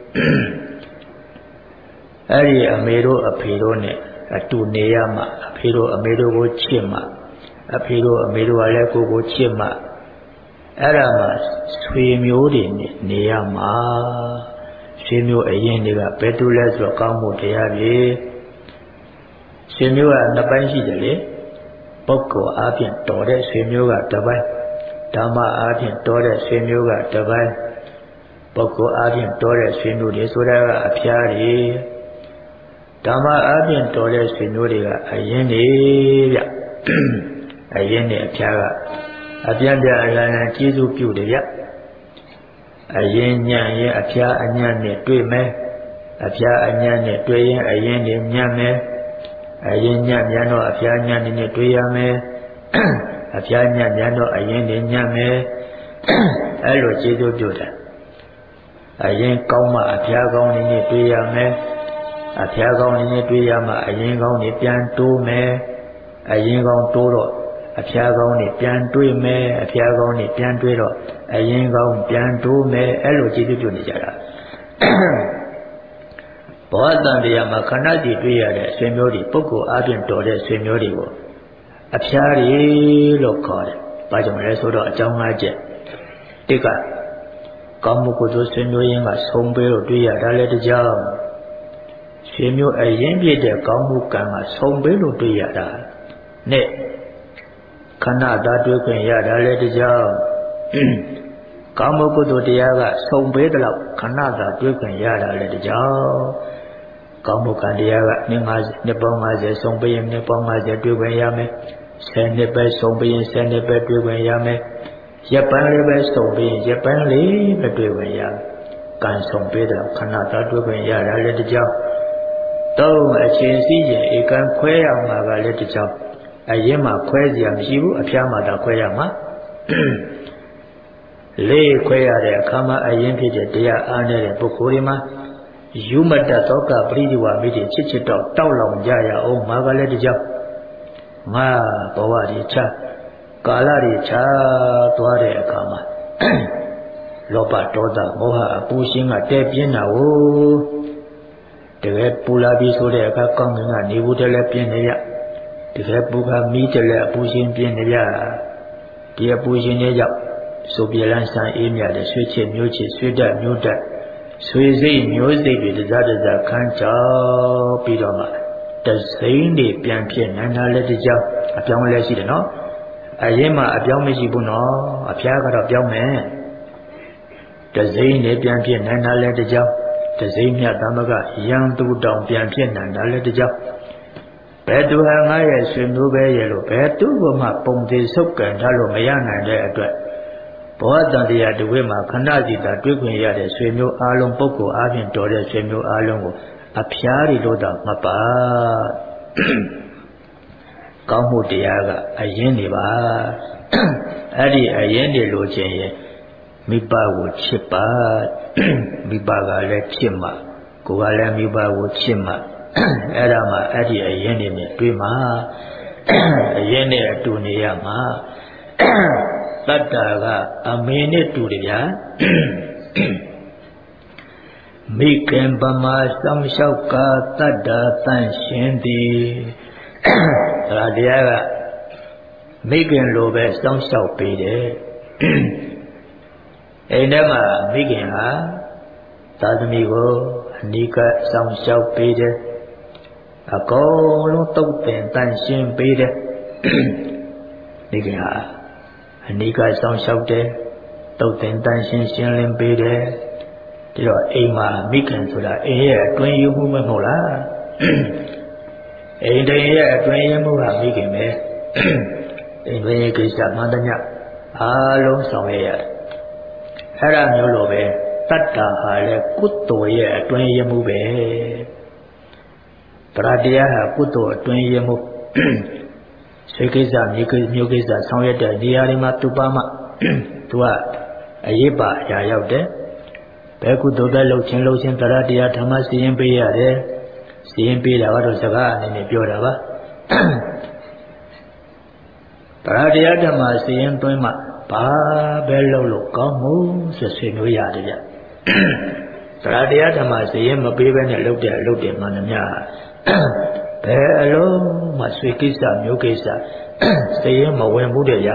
အဲ့ဒီအမေတို့အဖေတို့ ਨੇ အတူနေရမှာအဖေတို့အမေတို့ကိုချစ်မှာအဖေတို့အမေတို့ကလည်းကိုကိုချစ်မှာအဲ့ဒါမှဆွေမျိုးတွေနဲ့နေရမှာဆွေမျိုးအရင်တွေကဘယ်တူလဲဆိုတော့ကောင်းမှုတရားတွေဆွေမျိုးကနှစ်ပိုင်းရှိတယ်လေပုဂ္ဂိုလ်အားဖြင့်တော်တဲ့ဆွေမျိုးကတစ်ပိုင်းဓမ္မအားဖြင့်တော်တဲ့ဆွေမျိုးကတစ်ပိုင်းပုဂ္ဂိုလ်အပြင်တော်တဲ့ဆွေမျိုးတွေဆိုတာကအဖျားတွေဓမ္မအပြင်တော်တဲ့ဆွေမျိုးတွေကအရင်နေဗျအရင်နေအဖျားကအပြတ်ပြအလန်းလန်းကျေးဇူးပြုတယ်ဗျအရင်ညံ့ရင်အဖျားအညံ့နဲ့တွေ့မယ်အဖျားအညံ့နဲ့တွေ့ရင်အရင်နေညံ့မယ်အရင်ညံ့မြန်တော့အဖျားညံ့နဲ့တွေ့ရမယ်အဖျားညံ့မြန်တော့အရင်နေညံ့မယ်အဲ့လိုကျေးဇူးပြုတယ်အရင်ကောင်းမှအဖျားကောင်းနေနဲ့တွေ့ရမယ်အဖျားကောင်းနေနဲ့တွေ့ရမှအရင်ကောင်းနေပြန်တိုးမယ်အရင်ကောင်းတိုးတော့အဖျားကောင်းနေပြန်တွေ့မယ်အဖျားကောင်းနေပြန်တွေ့တော့အရင်ကောင်းပြန်တိုးမယ်အဲ့လိုကျေးဇူးပြုနေကြတာဘောတန်တရားမှာခဏတည်းတွေ့ရတဲ့ဆွေမျိုးတွေပုဂ္ဂိုလ်အပြင်တော်တဲ့ဆွေမျိုးတွေကိုအဖျားတွေလို့ခေါ်တယ်။ဘာကြောင့်လဲဆိုတော့အကြောင်း၅ချက်တိကကောင်းမှုကုသိုလ်ဆွေမျိုးရင်းကဆုံးပေးလို့တွေ့ရတာလည်းတကြောင်ဆွေမျိုးအရင်ပြည့်တဲ့ကောင်းမှုကံကဆုံးပေးလို့တွေ့ရတာနဲ့ခဏသာတွေ့ခွင့်ရတာလည်းတကြောင်ကောင်းမှုကုသိုလ်တရားကဆုံးပေးတဲ့လောက်ခဏသာတွေ့ခွင့်ရတာလည်းတကြောင်ကောင်းမှုကံတရားကနှစ်၅၀နှစ်ပေါင်း၅၀ဆုံးပေးရင်နှစ်ပေါင်း၅၀တွေ့ခွင့်ရမယ်ဆယ်နှစ်ပဲဆုံးပေးရင်ဆယ်နှစ်ပဲတွေ့ခွင့်ရမယ်ရပ်ပန်းလေးပဲဆုံးပေးရင်ရပ်ပန်းလေးပဲတွေ့ခွင့်ရမယ်ကံဆုံးပေးတဲ့ခဏသာတွေ့ခွင့်ရတာလည်းတကြောင်သုံးအချင်းစည်းရင်ဧကံခွဲရမှာကလည်းတကြောင်အရင်မှခွဲစရာမရှိဘူးအဖျားမှသာခွဲရမှာလေးခွဲရတဲ့အခါမှာအရင်ဖြစ်တဲ့တရားအားနေတဲ့ပုဂ္ဂိုလ်တွေမှာယူမတ္တသောကပရိဒီဝမိတိချစ်ချစ်တော့တောက်လောင်ကြရအောင်မှာကလည်းတကြောင်ငါဘဝတွေချကာလတွေချသွားတဲ့အခါမှာလောဘဒေါသမောဟအပူရှင်ကတဲပြင်းတာကိုတကယ်ပူလာပြီးဆိုတဲ့အခါကောင်းကင်ကနေဘူးတလည်းပြင်းနေရတကယ်ပူကမီးတလည်းအပူရှင်ပြင်းနေရဒီအပူရှင်တွေကြောင့်ဆိုပြလန်းဆန်းအေးမြတဲ့ဆွေချစ်မျိုးချစ်ဆွေတက်မျိုးတက်ဆွေစိတ်မျိုးစိတ်တွေတစားတစားခန်းချောက်ပြီးတော့မှတစိမ့်တွေပြန်ဖြစ်နိုင်တာလည်းတကြောင်အပြောင်းလဲရှိတယ်နော်အရင်မှအပြောင်းမရှိဘူးနော်အဖျားကတော့ပြောင်းမယ်တစိမ့်တွေပြန်ဖြစ်နိုင်တာလည်းတကြောင်တစိမ့်မြတ်သမကရန်သူတောင်ပြန်ဖြစ်နိုင်တာလည်းတကြောင်ဘယ်သူဟာငါရဲ့ဆွေမျိုးပဲရဲ့လို့ဘယ်သူကမှပုံသေးဆုပ်ကန်ထားလို့မရနိုင်တဲ့အတွက်ဘောတန်တရားတဝိမှာခဏစီတာတွေ့ခွင့်ရတဲ့ဆွေမျိုးအားလုံးပုဂ္ဂိုလ်အပြင်တော်တဲ့ဆွေမျိုးအားလုံးကိုအဖျားတွေလို့တော့မပါကောင်းမှုတရားကအရင်နေပါအဲ့ဒီအရင်နေလို့ခြင်းရဲ့မိဘကိုချစ်ပါမိဘကလည်းချစ်မှကိုယ်ကလည်းမိဘကိုချစ်မှအဲ့ဒါမှအဲ့ဒီအရင်နေနဲ့တွေ့မှအရင်နဲ့အတူနေရမှာတတ္တာကအမေနဲ့တူတယ်ဗျာမိခင်ဗမာစောင့်ရှောက်ကတတ္တာတန့်ရှင်သည်ဒါတရားကမိခင်လိုပဲစောင့်ရှောက်ပေးတယ်အိမ်ထဲမှာမိခင်ဟာသာသမီကိုအနိကစောင့်ရှောက်ပေးတယ်အကုန်လုံးတုတ်တင်တန့်ရှင်းပေးတယ်မိခင်ဟာအနိကစောင့်ရှောက်တယ်တုတ်တင်တန့်ရှင်းရှင်းလင်းပေးတယ်ဒီတော့အိမ်မှာမိခင်ဆိုတာအိမ်ရဲ့အတွင်းယူမှုမဟုတ်လားအိမ်တည်းရဲ့အတွင်းယူမှုကမိခင်ပဲအိမ်တွင်ရဲ့ကိစ္စမှန်သမျှအားလုံးဆောင်ရရတယ်အဲ့ဒါမျိုးလိုပဲတတ္တာဟာလည်းကုသိုလ်ရဲ့အတွင်းယူမှုပဲတရားတရားဟာကုသိုလ်အတွင်းယူမှုဆွေကိစ္စမြေကိမျိုးကိစ္စဆောင်ရွက်တဲ့နေရာတွေမှာသူပါမှသူကအရေးပါအရာရောက်တယ်ဘယ်ကုသိုလ်ပဲလုပ်ခြင်းလုပ်ခြင်းတရားတရားဓမ္မစီရင်ပေးရတယ်စီရင်ပေးတာကတော့စကားအနေနဲ့ပြောတာပါတရားတရားဓမ္မစီရင်သွင်းမှဘာပဲလုပ်လို့ကောင်းမှုဆိုဆွေမျိုးရတယ်ဗျတရားတရားဓမ္မစီရင်မပေးဘဲနဲ့လုပ်တဲ့အလုပ်တွေမှန်သမျှဘယ်အလုံးမှဆွေကိစ္စမျိုးကိစ္စစီရင်မဝင်ဘူးတဲ့ဗျာ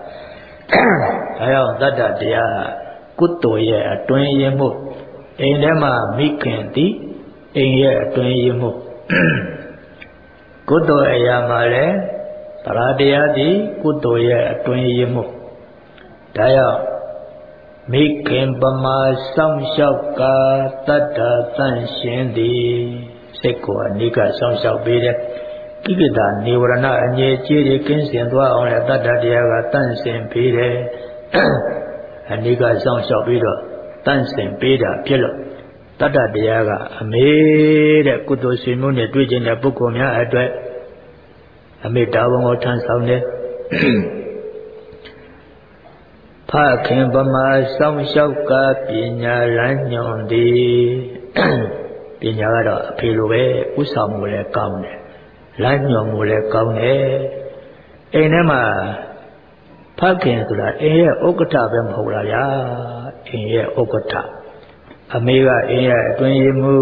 အဲကြောင့်တတ္တတရားကုသိုလ်ရဲ့အတွင်းရမှုအိမ်ထဲမှာမိခင်သည်အိမ်ရဲ့အတွင်းရမှုကုသိုလ်အရာမှာလည်းတရားတရားသည်ကုသိုလ်ရဲ့အတွင်းရမှုဒါကြောင့်မိခင်ပမာစောင့်ရှောက်ကတတ္တတန့်ရှင်သည်စိတ်ကိုအနိကစောင့်ရှောက်ပေးတဲ့ကိလေသာនិဝရဏအငြိအကျေးတွေကင်းစင်သွားအောင်လဲတတ္တတရားကတန့်စင်ပေးတယ်အနိကစောင့်ရှောက်ပြီးတော့တန့်စင်ပေးတာဖြစ်လို့တတ္တတရားကအမေတဲ့ကုသိုလ်ရှင်မျိုးနဲ့တွေ့ကျင်တဲ့ပုဂ္ဂိုလ်များအတွက်အမေတာဝန်ကိုထမ်းဆောင်တယ်ဖခင်ပမာစောင့်ရှောက်ကပညာလမ်းညွန်သည်ပညာကတော့အဖေလိုပဲဥဆောင်မှုလည်းကောင်းတယ်လမ်းညွန်မှုလည်းကောင်းတယ်အိမ်ထဲမှာဖခင်ဆိုတာအိမ်ရဲ့ဥက္ကဋ္ဌပဲမဟုတ်လားဗျာအိမ်ရဲ့ဥက္ကဋ္ဌအမေကအိမ်ရဲ့အတွင်းရေးမှု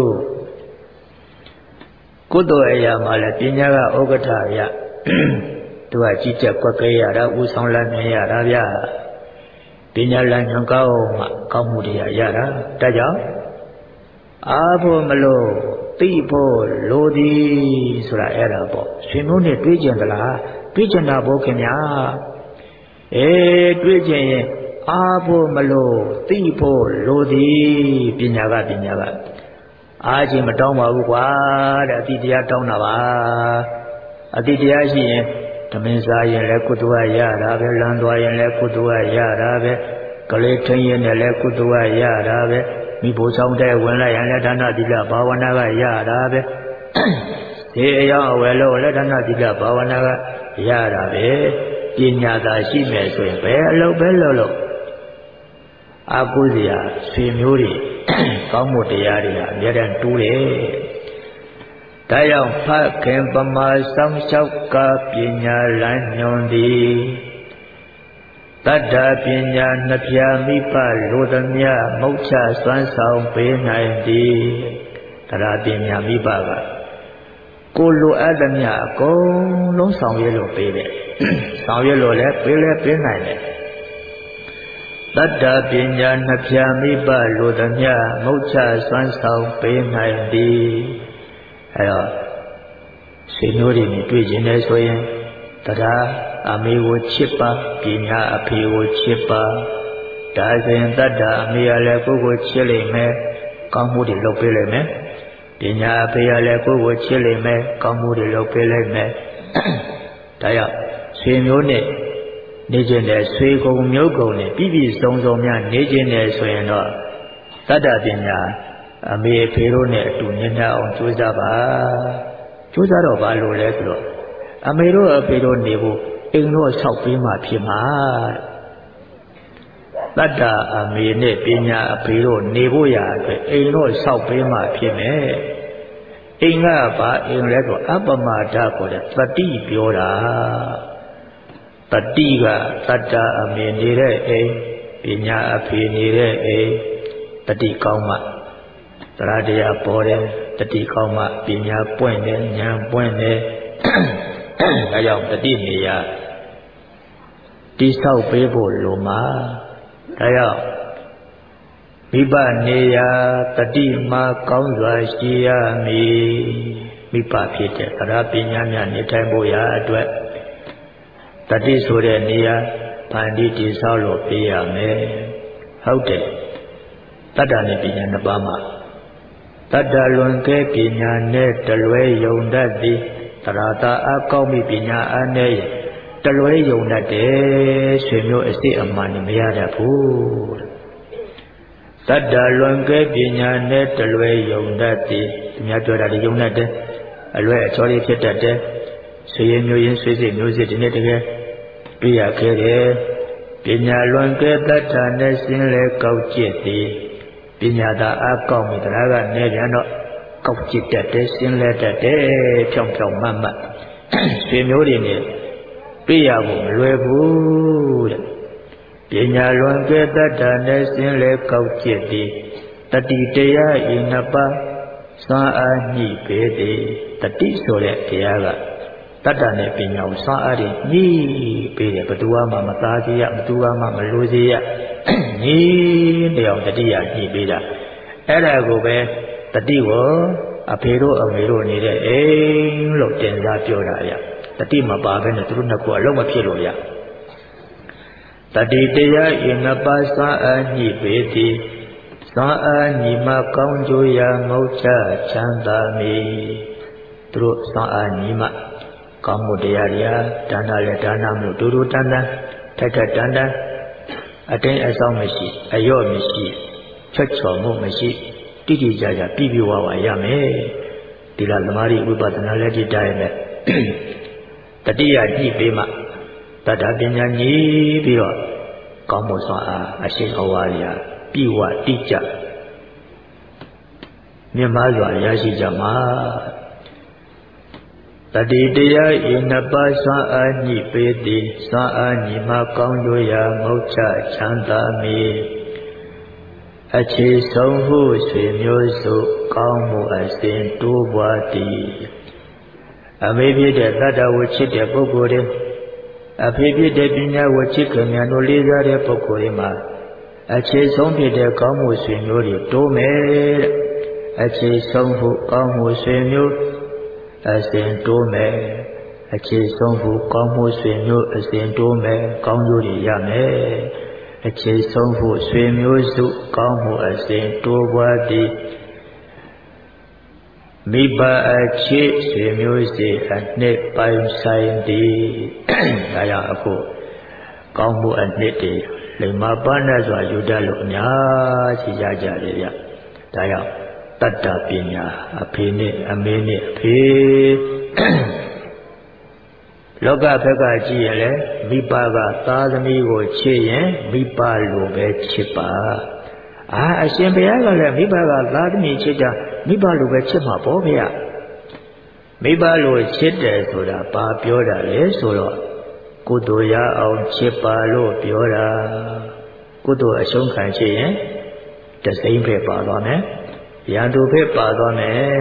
ကုသိုလ်အရာမှာလည်းပညာကဥက္ကဋ္ဌရသူကကြီးကြပ်ကွက်ခဲရတာဥဆောင်လမ်းညွန်ရတာဗျာပညာလမ်းညွန်ကောင်းမှကောင်းမှုတရားရတာဒါကြောင့်အားဖို့မလို့သိဖို့လိုသည်ဆိုတာအဲ့ဒါပေါ့ရှင်မိုးနဲ့တွေးကြင်သလားတွေးကြင်တာပေါ့ခင်ဗျာအေးတွေးကြင်ရင်အားဖို့မလို့သိဖို့လိုသည်ပညာကပညာကအားချင်းမတောင်းပါဘူးကွာတဲ့အတိတရားတောင်းတာပါအတိတရားရှိရင်သမင်းစားရင်လည်းကုသိုလ်ရရတာပဲလမ်းသွားရင်လည်းကုသိုလ်ရရတာပဲကလေးထင်းရင်လည်းကုသိုလ်ရရတာပဲမိဖို့ဆောင်တဲ့ဝင်လိုက်ရင်လည်းဒါနသီလဘာဝနာကရတာပဲဒီအယောင်အဝယ်လို့လည်းဒါနသီလဘာဝနာကရတာပဲပညာသာရှိမယ်ဆိုရင်ဘယ်အလုပ်ပဲလုပ်လို့အကုသိုလ်ရာဆွေမျိုးတွေကောင်းမှုတရားတွေဟာအများတန်းတူးတယ်ဒါကြောင့်ဖခင်ပမာစောင့်ရှောက်ကပညာလမ်းညွန်သည်တတ္တပညာနှစ်ဖြာမိပလိုသမျှမုတ်ချစွမ်းဆောင်ပေးနိုင်သည်တရားပညာမိပကကိုလိုအပ်သမျှအကုန်လုံးဆောင်ရွက်လို့ပေးတယ်ဆောင်ရွက်လို့လည်းပေးလည်းပေးနိုင်တယ်တတ္တပညာနှစ်ဖြာမိပလိုသမျှမုတ်ချစွမ်းဆောင်ပေးနိုင်သည်အဲ့တော့ရှင်တို့တွေနဲ့တွေ့ကျင်နေဆိုရင်တရားအမေကိုချစ်ပါပညာအဖေကိုချစ်ပါဒါဆိုရင်တတ္တအမေရလည်းကိုယ်ကိုချစ်လိမ့်မယ်ကောင်းမှုတွေလုပ်ပေးလိမ့်မယ်ပညာအဖေရလည်းကိုယ်ကိုချစ်လိမ့်မယ်ကောင်းမှုတွေလုပ်ပေးလိမ့်မယ်ဒါကြောင့်ဆွေမျိုးနဲ့နေကျင်တဲ့ဆွေကုံမျိုးကုံနဲ့ပြည့်ပြည့်စုံစုံများနေကျင်တယ်ဆိုရင်တော့တတ္တပညာအမေဖေတို့နဲ့အတူနေကြအောင်ကြိုးစားပါကြိုးစားတော့ဘာလို့လဲဆိုတော့အမေတို့အဖေတို့နေဖို့အိမ်တို့ဆောက်ပေးမှဖြစ်မှာတတ္တအမေနဲ့ပညာအဖေတို့နေဖို့ရာအတွက်အိမ်တို့ဆောက်ပေးမှဖြစ်မယ်အိမ်ကဘာအိမ်လဲဆိုအပမဒကိုတဲ့တတိပြောတာတတိကတတ္တအမေနေတဲ့အိမ်ပညာအဖေနေတဲ့အိမ်တတိကောင်းမှတရားတရားပေါ်တယ်တတိကောင်းမှပညာပွင့်တယ်ဉာဏ်ပွင့်တယ်ဒါကြောင့်တတိနေရာတိဆောက်ပေးဖို့လိုမှာဒါကြောင့်မိဘနေရာတတိမှာကောင်းစွာရှိရမည်မိဘဖြစ်တဲ့တရားပညာများနေထိုင်ဖို့ရာအတွက်တတိဆိုတဲ့နေရာဖန်တီးတိဆောက်လို့ပေးရမယ်ဟုတ်တယ်တတ္တနဲ့ပညာနှစ်ပါးမှာတတ္တလွန်ကဲပညာနဲ့တလွဲယုံတတ်သည်တရာတာအကောက်မိပညာအားနဲ့တလွဲယုံတတ်တယ်ဆွေမျိုးအစ်စ်အမှန်မရတတ်ဘူးတတ္တလွန်ကဲပညာနဲ့တလွဲယုံတတ်သည်သူများပြောတာဒီယုံတတ်တယ်အလွဲအချောလေးဖြစ်တတ်တယ်ဆွေရမျိုးရင်းဆွေစစ်မျိုးစစ်ဒီနေ့တကယ်တွေ့ရခဲ့တယ်ပညာလွန်ကဲတတ္တနဲ့ရှင်းလဲကောက်ကျစ်သည်ပညာသာအကောက်မိတရားကနေပြန်တော့ကောက်ကျစ်တတ်တယ်ရှင်းလဲတတ်တယ်ဖြောင်းဖြောင်းမတ်မတ်ဆွေမျိုးတွေနဲ့တွေ့ရဖို့မလွယ်ဘူးတဲ့ပညာလွန်ကဲတတ္တနဲ့ရှင်းလဲကောက်ကျစ်သည်တတိတရားဤနှစ်ပါးစွမ်းအားညှိပေသည်တတိဆိုတဲ့တရားကတတ္တနဲ့ပညာကိုစွမ်းအားညှိပေးတယ်ဘသူမှမသားစေရဘသူမှမလိုစေရညှိတရားတတိယညှိပေးတာအဲ့ဒါကိုပဲတတိကိုအဖေတို့အမေတို့နေတဲ့အိမ်လို့တင်စားပြောတာဗျတတိမပါဘဲနဲ့သူတို့နှစ်ခုအလုံးမဖြစ်လို့ဗျတတိတရားဤနှစ်ပါးစွမ်းအားညှိပေသည်စွမ်းအားညီမကောင်းကျိုးရာငုတ်ချချမ်းသာမည်သူတို့စွမ်းအားညီမကောင်းမှုတရားတွေဟာဒါနလည်းဒါနမလို့တူတူတန်တန်ထက်ထက်တန်တန်အတင်းအဆောင်မရှိအယော့မရှိချွတ်ချော်မှုမရှိတိတိကျကျပြည့်ပြည့်ဝဝရမယ်ဒီလားသမာဓိဝိပဿနာလည်းဒီတိုင်းပဲတတိယညှိပေးမှတတ္တပညာညှိပြီးတော့ကောင်းမှုစွမ်းအားအရှိန်အဝါရပြည့်ဝတိကျမြတ်မားစွာရရှိကြမှာတတိတရားဤနှစ်ပါးစွမ်းအားညှိပေသည်စွမ်းအားညီမကောင်းကျိုးရာငုတ်ချချမ်းသာမည်အခြေဆုံးဟုဆွေမျိုးစုကောင်းမှုအစဉ်တိုးပွားသည်အမေဖြစ်တဲ့တတ္တဝချစ်တဲ့ပုဂ္ဂိုလ်တွေအဖေဖြစ်တဲ့ပညာဝချစ်ခင်များတို့လေးစားတဲ့ပုဂ္ဂိုလ်တွေမှာအခြေဆုံးဖြစ်တဲ့ကောင်းမှုဆွေမျိုးတွေတိုးမယ်တဲ့အခြေဆုံးဟုကောင်းမှုဆွေမျိုးအစဉ်တိုးမယ်အခြေဆုံးဟုကောင်းမှုဆွေမျိုးအစဉ်တိုးမယ်ကောင်းကျိုးတွေရမယ်အခြေဆုံးဟုဆွေမျိုးစုကောင်းမှုအစဉ်တိုးပွားသည်မိဘအခြေဆွေမျိုးစေအနှစ်ပိုင်ဆိုင်သည်ဒါကြောင့်အခုကောင်းမှုအနှစ်တွေလိမ္မာပါဏစွာယူတတ်လို့အများကြီးရကြတယ်ဗျဒါကြောင့်တတ္တပညာအဖေနဲ့အမေနဲ့အဖေလောကဘက်ကကြည့်ရင်လေမိဘကသားသမီးကိုချစ်ရင်မိဘလိုပဲချစ်ပါအာအရှင်ဘုရားကလည်းမိဘကသားသမီးချစ်ကြမိဘလိုပဲချစ်မှာပေါ့ဗျာမိဘလိုချစ်တယ်ဆိုတာဘာပြောတာလဲဆိုတော့ကုသိုလ်ရအောင်ချစ်ပါလို့ပြောတာကုသိုလ်အရှုံးခံချစ်ရင်တစိမ့်ပဲပါသွားမယ်ရန်သူပဲပါသွားမယ်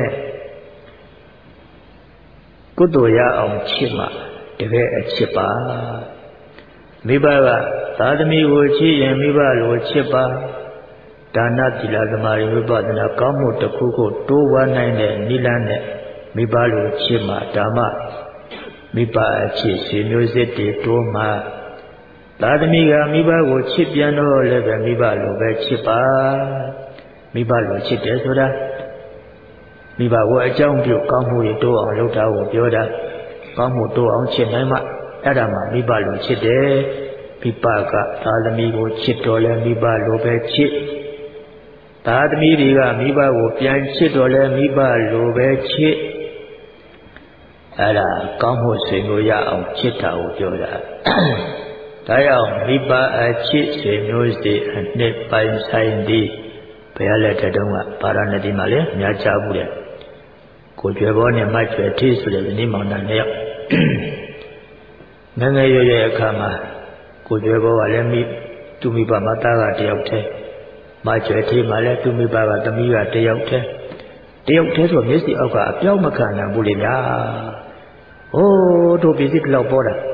ကုသိုလ်ရအောင်ချစ်မှတကယ်အချစ်ပါမိဘကသာသမီကိုချစ်ရင်မိဘလိုချစ်ပါဒါနသီလသမာဓိဝိပဿနာကောင်းမှုတစ်ခုကိုတိုးဝါနိုင်တဲ့နိလန်းနဲ့မိဘလိုချစ်မှဓမ္မမိဘအချစ်ဆွေမျိုးစစ်တွေတိုးမှသာသမီကမိဘကိုချစ်ပြန်တော့လည်းပဲမိဘလိုပဲချစ်ပါမိဘလိုချစ်တယ်ဆိုတာမိဘကိုအကြောင်းပြုကောင်းမှုတွေတိုးအောင်လုပ်တာကိုပြောတာကောင်းမှုတိုးအောင်ချစ်နိုင်မှအဲ့ဒါမှမိဘလိုချစ်တယ်မိဘကသာသမီကိုချစ်တော်လဲမိဘလိုပဲချစ်သာသမီတွေကမိဘကိုပြန်ချစ်တော်လဲမိဘလိုပဲချစ်အဲ့ဒါကောင်းမှုဆွေမျိုးရအောင်ချစ်တာကိုပြောတာဒါကြောင့်မိဘအချစ်ဆွေမျိုးစီအနှစ်ပိုင်ဆိုင်သည်ဘုရားလက်ထက်တုန်းကပါရဏသီမှာလည်းအများကြားဘူးတဲ့ကိုကျွယ်ဘောနဲ့မကျွယ်ထေးဆိုတဲ့ဇနီးမောင်နှံနှစ်ယောက်ငယ်ငယ်ရွယ်ရွယ်အခါမှာကိုကျွယ်ဘောကလည်းမိသူမိဘမသားကတယောက်တည်းမကျွယ်ထေးမှာလည်းသူမိဘကသမီးကတယောက်တည်းတယောက်တည်းဆိုမျက်စိအောက်ကအပြောင်းမခံနိုင်ဘူးလေဗျာဟိုးတို့ပြည်စီလောက်ပေါ်တာ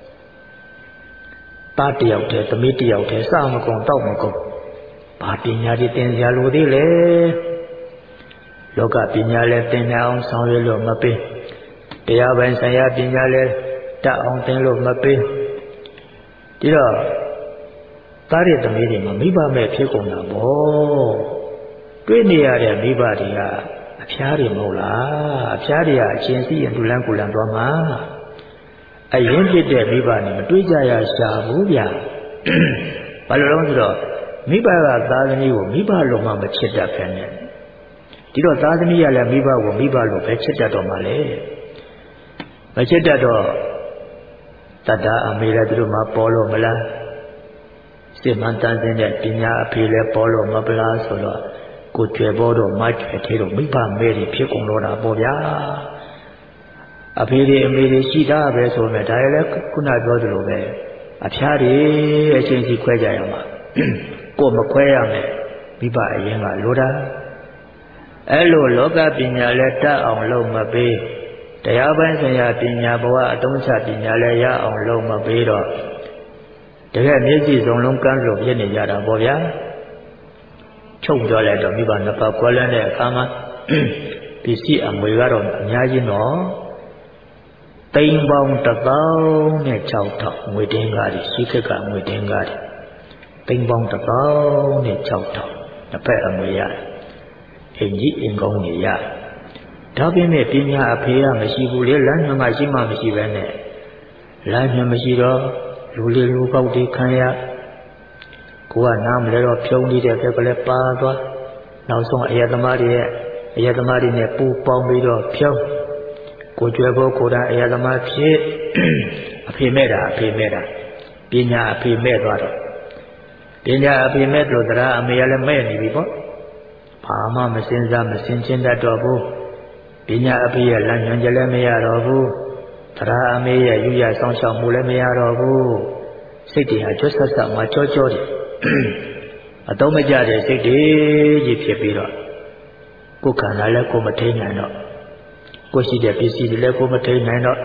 သားတယောက်တည်းသမီးတယောက်တည်းစမကုန်တောက်မကုန်ဘာပညာတွေသင်ကြလို့သေးလဲလောကပညာလည်းသင်နိုင်အောင်ဆောင်ရွက်လို့မပေးတရားပိုင်းဆိုင်ရာပညာလည်းတတ်အောင်သင်လို့မပေးဒီတော့သားရသမီးတွေမှာမိဘမဲ့ဖြစ်ကုန်တာပေါ့တွေ့နေရတဲ့မိဘတွေကအဖျားတွေမဟုတ်လားအဖျားတွေကအချင်းစီရင်ဒူလန်းကိုလန်သွားမှာအရင်ဖြစ်တဲ့မိဘနဲ့မတွေ့ကြရရှာဘူးဗျာဘာလို့လဲဆိုတော့မိဘကသားသမီးကိုမိဘလိုမှမချစ်တတ်ခဲ့နဲ့ဒီတော့သားသမီးကလည်းမိဘကိုမိဘလိုပဲချစ်တတ်တော့မှလေမချစ်တတ်တော့တတ္တအမေလည်းသူတို့မှပေါ်လို့မလားစိတ်မှန်တန်တဲ့ပညာအဖေလည်းပေါ်လို့မပလားဆိုတော့ကိုကျွယ်ဘောတော့မကျွယ်သေးတော့မိဘမဲတွေဖြစ်ကုန်တော့တာပေါ့ဗျာအဖေတွေအမေတွေရှိတာပဲဆိုမယ်ဒါလည်းခုနပြောသလိုပဲအဖျားတွေအချင်းစီခွဲကြရမှာကိုမခွဲရမယ်မိဘအရင်ကလိုတာအဲ့လိုလောကပညာလည်းတတ်အောင်လုပ်မပေးတရားပိုင်းဆိုင်ရာပညာဘဝအတုံးချပညာလည်းရအောင်လုပ်မပေးတော့တကယ်မျက်စိစုံလုံးကန်းလို့ဖြစ်နေကြတာပေါ့ဗျာချုပ်ကြလိုက်တော့မိဘနှစ်ပါးကွဲလွဲတဲ့အခါမှာပစ္စည်းအမွေကတော့အများကြီးတော့သိန်းပေါင်းတစ်သောင်းနဲ့၆ထောင်ငွေတင်းကားတွေရှိခက်ကငွေတင်းကားတွေသိန်းပေါင်းတစ်သောင်းနဲ့၆ထောင်တစ်ဖက်အငွေရတယ်အိမ်ကြီးအိမ်ကောင်းတွေရတယ်ဒါပေမဲ့ပညာအဖေကမရှိဘူးလေလမ်းညွှန်မှရှိမှမရှိပဲနဲ့လမ်းညွှန်မရှိတော့လူလေးလူပေါက်တွေခံရကိုကနားမလဲတော့ဖြုံးနေတဲ့ဘက်ကလည်းပါသွားနောက်ဆုံးအယသမားတွေရဲ့အယသမားတွေနဲ့ပူပေါင်းပြီးတော့ဖြုံးကိုကျွဲဖို့ကိုယ်တိုင်အယသမားဖြစ်အဖေမဲ့တာအဖေမဲ့တာပညာအဖေမဲ့သွားတော့ပညာအဖေမဲ့လို့တရားအမေကလည်းမဲ့နေပြီပေါ့ဘာမှမစင်စားမစင်ချင်းတတ်တော့ဘူးပညာအဖေရဲ့လမ်းညွှန်ချက်လည်းမရတော့ဘူးတရားအမေရဲ့ယူရဆောင်ရှောက်မှုလည်းမရတော့ဘူးစိတ်တွေဟာကြွတ်ဆက်ဆက်မှကြောကြောတယ်အတော့မကြတဲ့စိတ်တွေကြီးဖြစ်ပြီးတော့ကိုယ်ခန္ဓာလည်းကိုယ်မထိန်နိုင်တော့ကိုယ်ရှိတဲ့ပစ္စည်းတွေလည်းကိုယ်မထိန်နိုင်တော့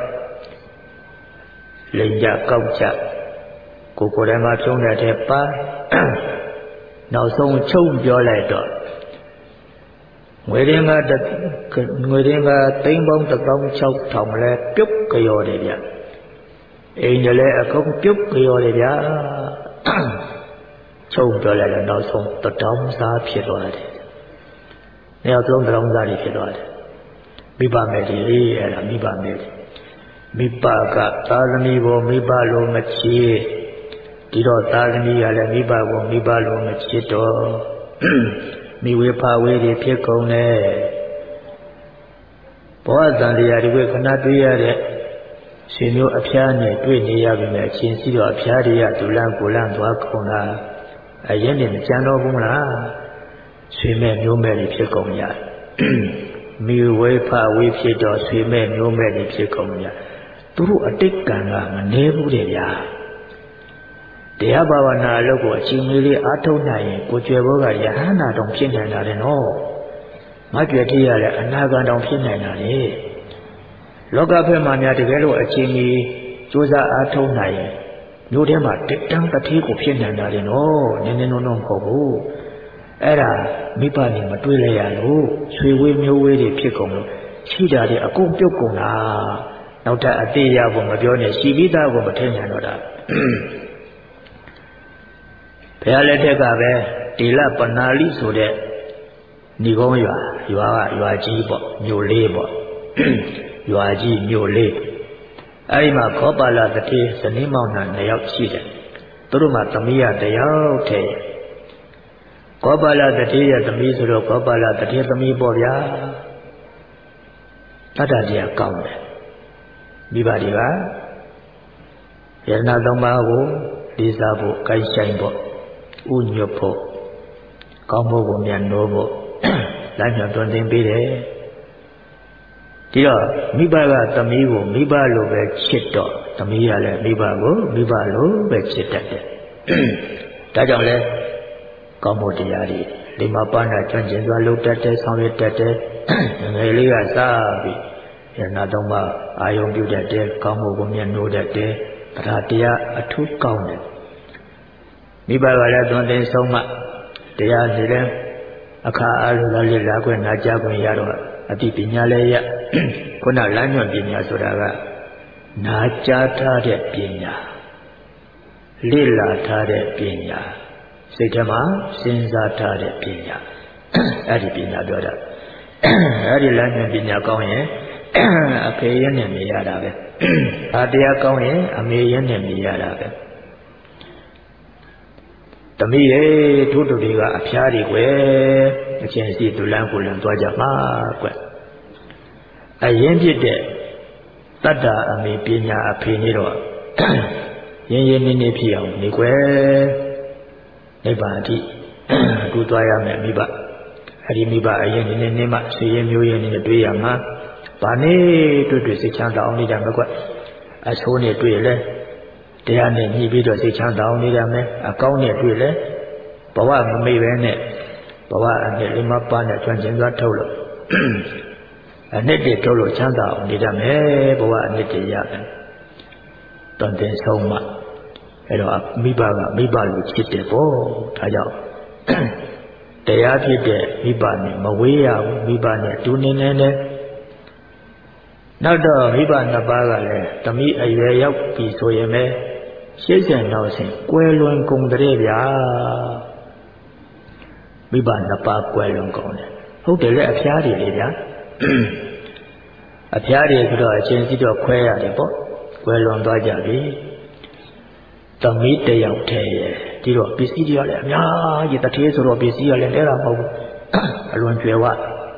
လိန်ကြကောက်ကြကိုယ်ကိုယ်ထဲမှာဖြုံးတဲ့ပါနောက်ဆုံးချုပ်ပြောလိုက်တော့ငွေရင်းကငွေရင်းကသိန်းပေါင်းတစ်သောင်း၆ထောင်လဲပြုတ်ကြော်တယ်ဗျအိမ်လည်းအကုန်ပြုတ်ကြော်တယ်ဗျချုပ်ပြောလိုက်တော့နောက်ဆုံးတတောင်းစားဖြစ်သွားတယ်နောက်ဆုံးတတောင်းစားတွေဖြစ်သွားတယ်မိဘမဲ့ဒီလေးအဲ့ဒါမိဘမဲ့မိဘကသာသမီကိုမိဘလိုမချေဒီတော့သာသမီကလည်းမိဘကိုမိဘလိုမချစ်တော့မိဝေဖဝေတွေဖြစ်ကုန်တယ်ဘောဇံတရားတွေခဏတွေ့ရတဲ့ရှင်မျိုးအဖျားနဲ့တွေ့နေရပြီမဲ့အချင်းစီတော့အဖျားတွေကဒုလန်းကိုလန်းသွားကုန်တာအရင်နေမကြံတော့ဘူးလားဆွေမဲ့မျိုးမဲ့တွေဖြစ်ကုန်ရတယ်မိဝေဖဝေဖြစ်တော့ဆွေမဲ့မျိုးမဲ့တွေဖြစ်ကုန်ရသူတို့အတိတ်ကံကမနှဲဘူးတဲ့ဗျာတရားဘာဝနာအလုပ်ကိုအချိန်လေးလေးအားထုတ်နိုင်ရင်ကိုကျွယ်ဘောကယဟန္တာတောင်ဖြစ်နိုင်တာလေနော်မကြွယ်ထရလည်းအနာဂတ်တောင်ဖြစ်နိုင်တာလေလောကဘက်မှာများတကယ်လို့အချိန်ကြီးကြိုးစားအားထုတ်နိုင်ရင်မျိုးထဲမှာတက်တန်းတစ်ထေးကိုဖြစ်နိုင်တာလေနော်နည်းနည်းနုံနုံမဟုတ်ဘူးအဲ့ဒါမိဘတွေမတွေးလိုက်ရလို့ဆွေဝေးမျိုးဝေးတွေဖြစ်ကုန်လို့ရှိတာတွေအကုန်ပြုတ်ကုန်တာနောက်ထပ်အသေးရဖို့မပြောနဲ့ရှိပြီးသားကိုမထိန်နိုင်တော့တာဘုရားလက်ထက်ကပဲတိလပနာလိဆိုတဲ့ဏိကုံးရွာရွာကရွာကြီးပေါ့မြို့လေးပေါ့ရွာကြီးမြို့လေးအဲဒီမှာခောပါလတတိဇနီးမောင်နှံနှစ်ယောက်ရှိတယ်သူတို့မှာသမီးရတယောက်တည်းခောပါလတတိရဲ့သမီးဆိုတော့ခောပါလတတိသမီးပေါ့ဗျာတတ္တတရားကောင်းတယ်မိဘတွေကယရဏသုံးပါးကိုလေးစားဖို့ကိုင်းဆိုင်ဖို့ဥညွတ်ဖို့ကောင်းဖို့ကိုမြန်လို့ဖို့လမ်းညွှန်တွင်တင်ပေးတယ်ဒီတော့မိဘကသမီးကိုမိဘလိုပဲချစ်တော့သမီးကလည်းမိဘကိုမိဘလိုပဲချစ်တတ်တယ်ဒါကြောင့်လဲကောင်းဖို့တရားတွေဒီမှာပါဏကျွမ်းကျင်စွာလုပ်တတ်တယ်ဆောင်ရွက်တတ်တယ်ငယ်လေးကစပြီးယရဏသုံးပါးအာယုံပြုတတ်တယ်ကောင်းဖို့ကိုမြန်လို့တတ်တယ်တရားတရားအထူးကောင်းတယ်မိဘကလည်းသွန်သင်ဆုံးမတရားနေတယ်အခါအားလုံးလည်းလာခွင့်နာကြားခွင့်ရတော့အတိပညာလည်းရခုနလမ်းညွှန်ပညာဆိုတာကနာကြားထားတဲ့ပညာလေ့လာထားတဲ့ပညာစိတ်ထဲမှာစဉ်းစားထားတဲ့ပညာအဲ့ဒီပညာပြောတာအဲ့ဒီလမ်းညွှန်ပညာကောင်းရင်အဖေရနဲ့မြင်ရတာပဲဒါတရားကောင်းရင်အမေရနဲ့မြင်ရတာပဲသမီးရဲ့တို့တို့တွေကအဖျားတွေကွယ်အချင်းစီဒုလန်းကိုလန်းသွားကြမှာကွယ်အရင်ဖြစ်တဲ့တတ္တအမေပညာအဖေနေတော့ရင်းရင်းနှီးနှီးဖြစ်အောင်နေကွယ်နိဗ္ဗာန်အထိအတူသွားရမယ်မိဘအဲ့ဒီမိဘအရင်နေနေနေမှဆွေရင်းမျိုးရင်းနေတွေ့ရမှာဗာနေတွေ့တွေ့စိတ်ချမ်းသာအောင်နေကြမှာကွယ်အဆိုးနဲ့တွေ့လဲတရားနဲ့ညှိပြီးတော့စိတ်ချမ်းသာအောင်နေရမယ်အကောင်းနဲ့တွေ့လဲဘဝမမေ့ပဲနဲ့ဘဝအနှစ်လေးမပါနဲ့ကျွမ်းကျင်စွာထုတ်လို့အနှစ်တည်းထုတ်လို့ချမ်းသာအောင်နေရမယ်ဘဝအနှစ်တည်းရမယ်တန်တင်ဆုံးမှအဲ့တော့မိဘကမိဘလူချစ်တယ်ပေါ့ဒါကြောင့်တရားဖြစ်တဲ့မိဘနဲ့မဝေးရဘူးမိဘနဲ့တူနေနေနဲ့နောက်တော့မိဘနှစ်ပါးကလည်းသမီးအရွယ်ရောက်ပြီဆိုရင်ပဲရှေ့ဆက်နောက်ဆင်ကွယ်လွန်ကုန်တဲ့ဗျာမိဘနှစ်ပါးကွယ်လွန်ကုန်တယ်ဟုတ်တယ်လေအဖျားတွေလေဗျာအဖျားတွေဆိုတော့အချင်းစီတော့ခွဲရတယ်ပေါ့ကွယ်လွန်သွားကြပြီသမီးတယောက်တည်းရဲ့ဒီတော့ပစ္စည်းတွေကလည်းအများကြီးတထေးဆိုတော့ပစ္စည်းကလည်းလဲတာမဟုတ်ဘူးအလွန်ကျွယ်ဝ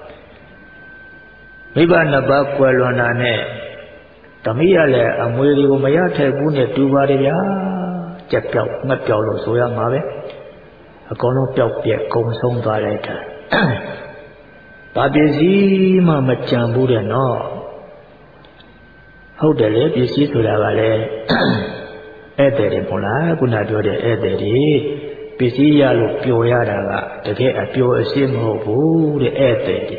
မိဘနှစ်ပါးကွယ်လွန်တာနဲ့သမီးရလည်းအမွေတွေကိုမရထိုက်ဘူးနဲ့တူပါတယ်ဗျာကြက်ပြောက်ငှက်ပြောက်လို့ဆိုရမှာပဲအကုန်လုံးပျောက်ပြက်ကုန်ဆုံးသွားလိုက်တာဘာပစ္စည်းမှမကြံဘူးတဲ့နော်ဟုတ်တယ်လေပစ္စည်းဆိုတာကလည်းဧည့်သည်တွေမဟုတ်လားခုနပြောတဲ့ဧည့်သည်တွေပစ္စည်းရလို့ပျော်ရတာကတကယ်အပျော်အရှင်းမဟုတ်ဘူးတဲ့ဧည့်သည်တွေ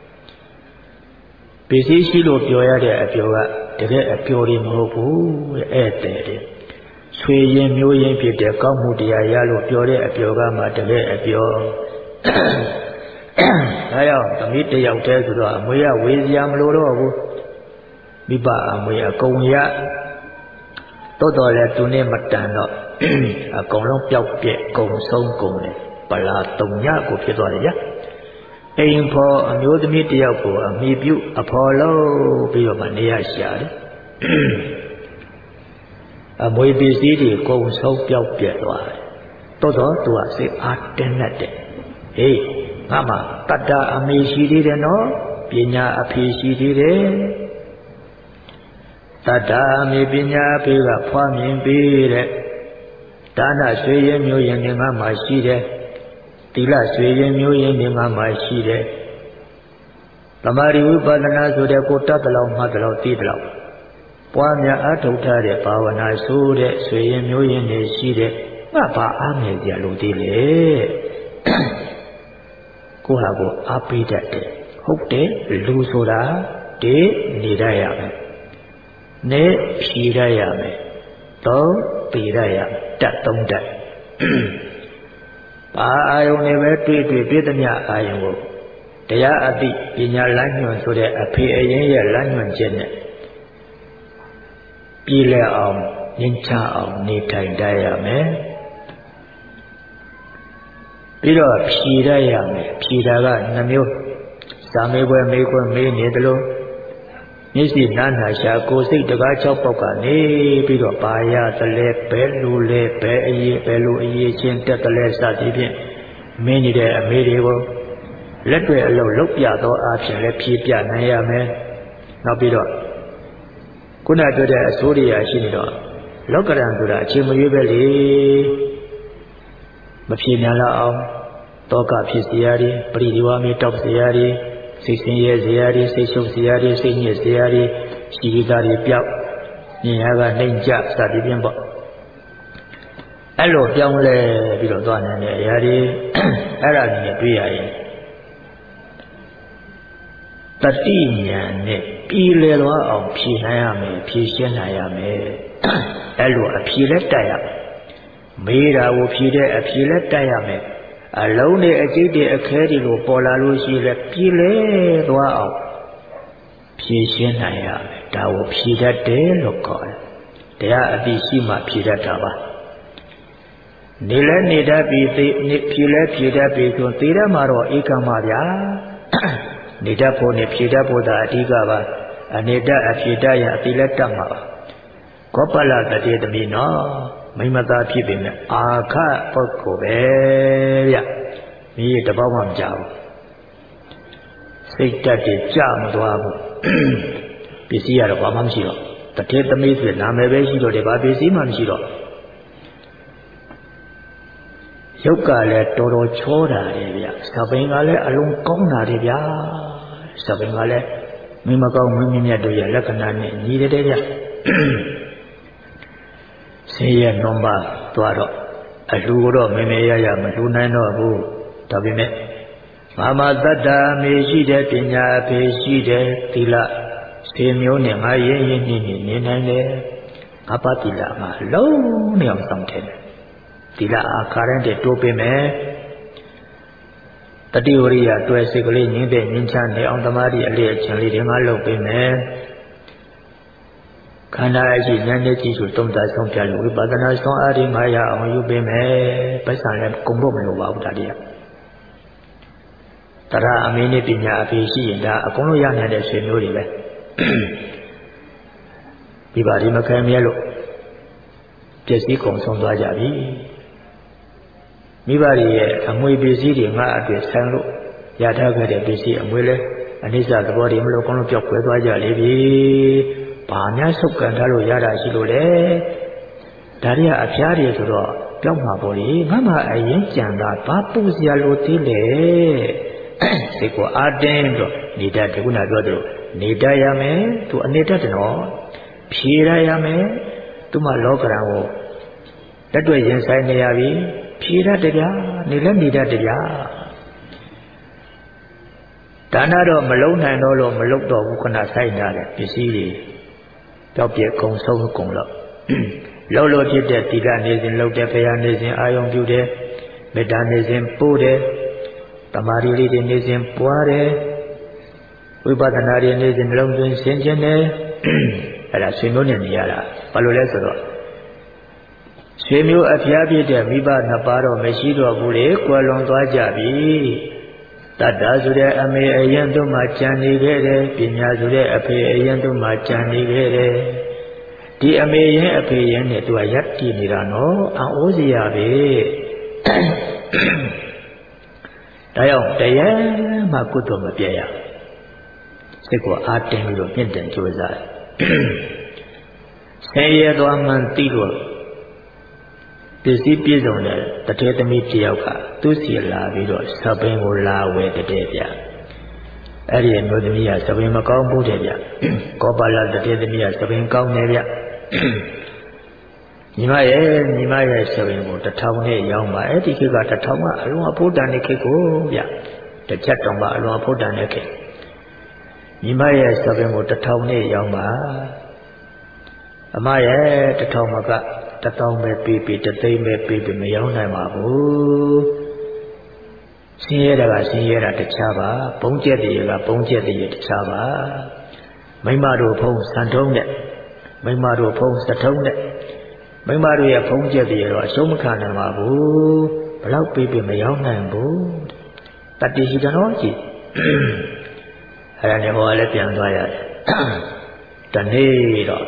ပစ္စည်းရှိလို့ပျော်ရတဲ့အပျော်ကတကယ်အပျော်တွေမဟုတ်ဘူးတဲ့ဧည့်သည်တွေဆွေရင်မျိုးရင်းဖြစ်တဲ့ကောင်းမှုတရားရလို့ပျော်တဲ့အပျော်ကမှတကယ်အပျော်ဒါကြောင့်သမီးတယောက်တည်းဆိုတော့အမွေရဝေစရာမလိုတော့ဘူးမိဘအမွေအကုန်ရတော်တော်လဲသူနဲ့မတန်တော့အကုန်လုံးပျောက်ပြက်ကုန်ဆုံးကုန်တယ်ပလာတုံညကိုဖြစ်သွားတယ်ဗျာအိမ်ဖော်အမျိုးသမီးတယောက်ကိုအမိပြုအဖော်လို့ပြီးတော့မှနေရရှာတယ်အမွေပစ္စည်းတွေကုန်ဆုံးပျောက်ပြက်သွားတယ်တော်တော်သူကစိတ်အားတင်းတတ်တယ်ဟေးငါမှတတ္တအမေရှိသေးတယ်နော်ပညာအဖေရှိသေးတယ်တတ္တအမေပညာအဖေကဖွားမြင်ပေးတဲ့ဒါနဆွေရင်မျိုးရင်ငါမှရှိတယ်သီလဆွေရင်မျိုးရင်ငါမှရှိတယ်သမာဓိဝိပဿနာဆိုတဲ့ကိုတတ်တယ်လို့မှတ်တယ်လို့သိတယ်လို့ပွားများအထုတ်ထားတဲ့ဘာဝနာဆိုတဲ့ဆွေရင်မျိုးရင်တွေရှိတဲ့ငါဘာအားငယ်ကြလို့သေးလေကိုဟာကိုအားပေးတတ်တယ်ဟုတ်တယ်လူဆိုတာဒီနေတတ်ရမယ်နေဖြီတတ်ရမယ်သုံးပေတတ်ရမယ်တတ်သုံးတတ်ဘာအာယုန်တွေပဲတွေ့တွေ့ပြည့်သမျှအာယုန်ကိုတရားအသိပညာလမ်းညွှန်ဆိုတဲ့အဖေအရင်ရဲ့လမ်းညွှန်ချက်နဲ့ပြည်လည်အောင်ငြိမ်းချအောင်နေထိုင်တတ်ရမယ်ပြီးတော့ဖြီတတ်ရမယ်ဖြီတာကနှမျိုးစာမေးပွဲမေးခွန်းမေးနေတယ်လို့မျက်စိနားနာရှာကိုယ်စိတ်တကား၆ပေါက်ကနေပြီးတော့ပါရသလဲဘဲလူလဲဘဲအရေးဘဲလူအရေးချင်းတက်တယ်လဲစသည်ဖြင့်မင်းနေတဲ့အမေတွေကိုလက်တွေအလုံးလုတ်ပြသောအားဖြင့်လည်းဖြေပြနိုင်ရမယ်နောက်ပြီးတော့ခုနပြောတဲ့အစိုးရရှိနေတော့လောကရန်ဆိုတာအချိန်မရွေးပဲလေမဖြေမြန်လာအောင်တောကဖြစ်စရာတွေပရိဒီဝါမေတောက်စရာတွေစိတ်ဆင်းရဲစရာတွေစိတ်ရှုပ်စရာတွေစိတ်ညစ်စရာတွေရှိရတာတွေပြောက်ညင်ရကနှိမ်ကြစသည်ဖြင့်ပေါ့အဲ့လိုပြောင်းလဲပြီးတော့သွားနိုင်တဲ့အရာတွေအဲ့ဒါတွေနဲ့တွေ့ရရင်တတိညာနဲ့ပြည်လည်သွားအောင်ဖြေနိုင်ရမယ်ဖြေရှင်းနိုင်ရမယ်အဲ့လိုအဖြေလက်တက်ရမယ်မေးတာကိုဖြေတဲ့အဖြေလက်တက်ရမယ်အလုံးနဲ့အကျိတ်တွေအခဲတွေကိုပေါ်လာလို့ရှိလဲပြည်လဲသွားအောင်ဖြည့်ရှင်းနိုင်ရမယ်ဒါကိုဖြည့်တတ်တယ်လို့ခေါ်တယ်တရားအသိရှိမှဖြည့်တတ်တာပါနေလဲနေတတ်ပြီးသိဖြည့်လဲဖြည့်တတ်ပြီးဆိုသိရမှာတော့ဧကံပါဗျာနေတတ်ဖို့နဲ့ဖြည့်တတ်ဖို့သာအဓိကပါအနေတတ်အဖြည့်တတ်ရအသိလဲတတ်မှာပါကောပလတတိသမီးနော်မိမသားဖြစ်ပေမဲ့အာခပုဂ္ဂိုလ်ပဲဗျမိတပေါက်မှမကြဘူးစိတ်တက်တယ်ကြမသွားဘူးပစ္စည်းရတော့ဘာမှမရှိတော့တထေးသမီးဆိုနာမည်ပဲရှိတော့တယ်ဘာပစ္စည်းမှမရှိတော့ရုပ်ကလည်းတော်တော်ချောတာတယ်ဗျစပိန်ကလည်းအလုံးကောင်းတာတယ်ဗျစပိန်ကလည်းမိမကောင်းမင်းမြတ်တို့ရဲ့လက္ခဏာနဲ့ညီတယ်တဲ့ဗျဆင်းရဲနှောပါသွားတော့အလူတော့မမေရရမလူနိုင်တော့ဘူးဒါပေမဲ့ငါမတတ္တာမေရှိတဲ့ပညာအဖေရှိတဲ့သီလစေမျိုးနဲ့ငါရင်းရင်းနှီးနှီးနေနိုင်တယ်ငါပါတိလငါလုံးနေအောင်ဆောင်တယ်သီလအခါတိုင်းတိုးပေးမယ်တတိဝရိယတွဲစိတ်ကလေးငြင်းတဲ့ငြင်းချနေအောင်သမာဓိအလေးအချင်းလေးတွေငါလုပ်ပေးမယ်ခန္ဓာရှိဉာဏ်နဲ့ကြည့်ဆိုသုံးသပ်ဆုံးဖြတ်လို့ဝိပဿနာဆုံးအားဒီငါးရအောင်ယူပေးမယ်ပတ်စံလည်းကုန်ဖို့မလိုပါဘူးဒါတည်းတရားအမင်းနဲ့ပညာအဖေရှိရင်ဒါအကုန်လုံးရနိုင်တဲ့ဆွေမျိုးတွေပဲဒီပါဒီမခံမြဲလို့ပစ္စည်းကုန်ဆုံးသွားကြပြီမိဘတွေရဲ့အမွေပစ္စည်းတွေငါအတွေ့ဆန်းလို့ရထားခဲ့တဲ့ပစ္စည်းအမွေလဲအနိစ္စသဘောတွေမလို့အကုန်လုံးပြောက်ကွယ်သွားကြလေပြီဘာများဆုပ်ကန်ထားလို့ရတာရှိလို့လဲဒါတွေကအဖျားတွေဆိုတော့ပြောက်မှာပေါ့လေငါမှအရင်ကြံတာဘာပူစရာလိုသေးလဲစိတ်ကိုအာတင်းတော့နေတတ်တယ်ခုနပြောသလိုနေတတ်ရမယ်သူအနေတတ်တယ်နော်ဖြေရရမယ်သူမှလောကရန်ကိုလက်တွေ့ရင်ဆိုင်နေရပြီဖြေတတ်တယ်ဗျာနေလည်းနေတတ်တယ်ဗျာဒါနတော့မလုံးနိုင်တော့လို့မလုံးတော့ဘူးခဏဆိုင်ထားတယ်ပစ္စည်းတွေကြောက်ပြဲကုံဆုံးကုံလို့လှုပ်လို့ဖြစ်တဲ့တိကနေစဉ်လှုပ်တဲ့ဖရာနေစဉ်အာယုံပြုတယ်မေတ္တာနေစဉ်ပို့တယ်တမာရီလေးတွေနေစဉ်ပွားတယ်ဝိပဿနာတွေနေစဉ်နှလုံးသွင်းဆင်ခြင်တယ်အဲ့ဒါဆွေမျိုးနဲ့နေရတာဘာလို့လဲဆိုတော့ဆွေမျိုးအဖျားဖြစ်တဲ့မိဘနှစ်ပါးတော့မရှိတော့ဘူးလေကွယ်လွန်သွားကြပြီတတ္တဆိုတဲ့အမေအရင်တို့မှကြံနေခဲ့တယ်ပညာဆိုတဲ့အဖေအရင်တို့မှကြံနေခဲ့တယ်ဒီအမေရင်အဖေရင်နဲ့သူကရပ်တည်နေတာနော်အံ့ဩစရာပဲဒါကြောင့်တရားမှကုသိုလ်မပြည့်ရစိတ်ကိုအားတင်းပြီးတော့မြင့်တင်ကြိုးစားဆင်းရဲသွားမှန်သိလို့ပစ္စည်းပြည့်စုံတဲ့တထေသမီးတယောက်ကသူ့စီလာပြီးတော့စပင်းကိုလာဝဲတဲ့ဗျအဲ့ဒီမျိုးသမီးကစပင်းမကောင်းဘူးတဲ့ဗျကောပါလာတထေသမီးကစပင်းကောင်းတယ်ဗျညီမရဲ့ညီမရဲ့စပင်းကိုတစ်ထောင်နဲ့ရောင်းပါအဲ့ဒီခေတ်ကတစ်ထောင်ကအလုံးအဖို့တန်တဲ့ခေတ်ကိုဗျတစ်ချက်တောင်မှအလုံးအဖို့တန်တဲ့ခေတ်ညီမရဲ့စပင်းကိုတစ်ထောင်နဲ့ရောင်းပါအမရဲ့တစ်ထောင်မကတထောင်ပဲပေးပြီးတသိန်းပဲပေးပြီးမရောင်းနိုင်ပါဘူးဆင်းရဲတာကဆင်းရဲတာတခြားပါဘုံကျက်တွေကဘုံကျက်တွေတခြားပါမိမတို့ဖုံးစံထုံးတဲ့မိမတို့ဖုံးစထုံးတဲ့မိမတို့ရဲ့ဖုံးကျက်တွေတော့အရှုံးမခံနိုင်ပါဘူးဘလောက်ပေးပြီးမရောင်းနိုင်ဘူးတတိရှိတယ်နော်ကြည့်အဲ့ဒါနဲ့ဟောလည်းပြန်သွားရတယ်တနေ့တော့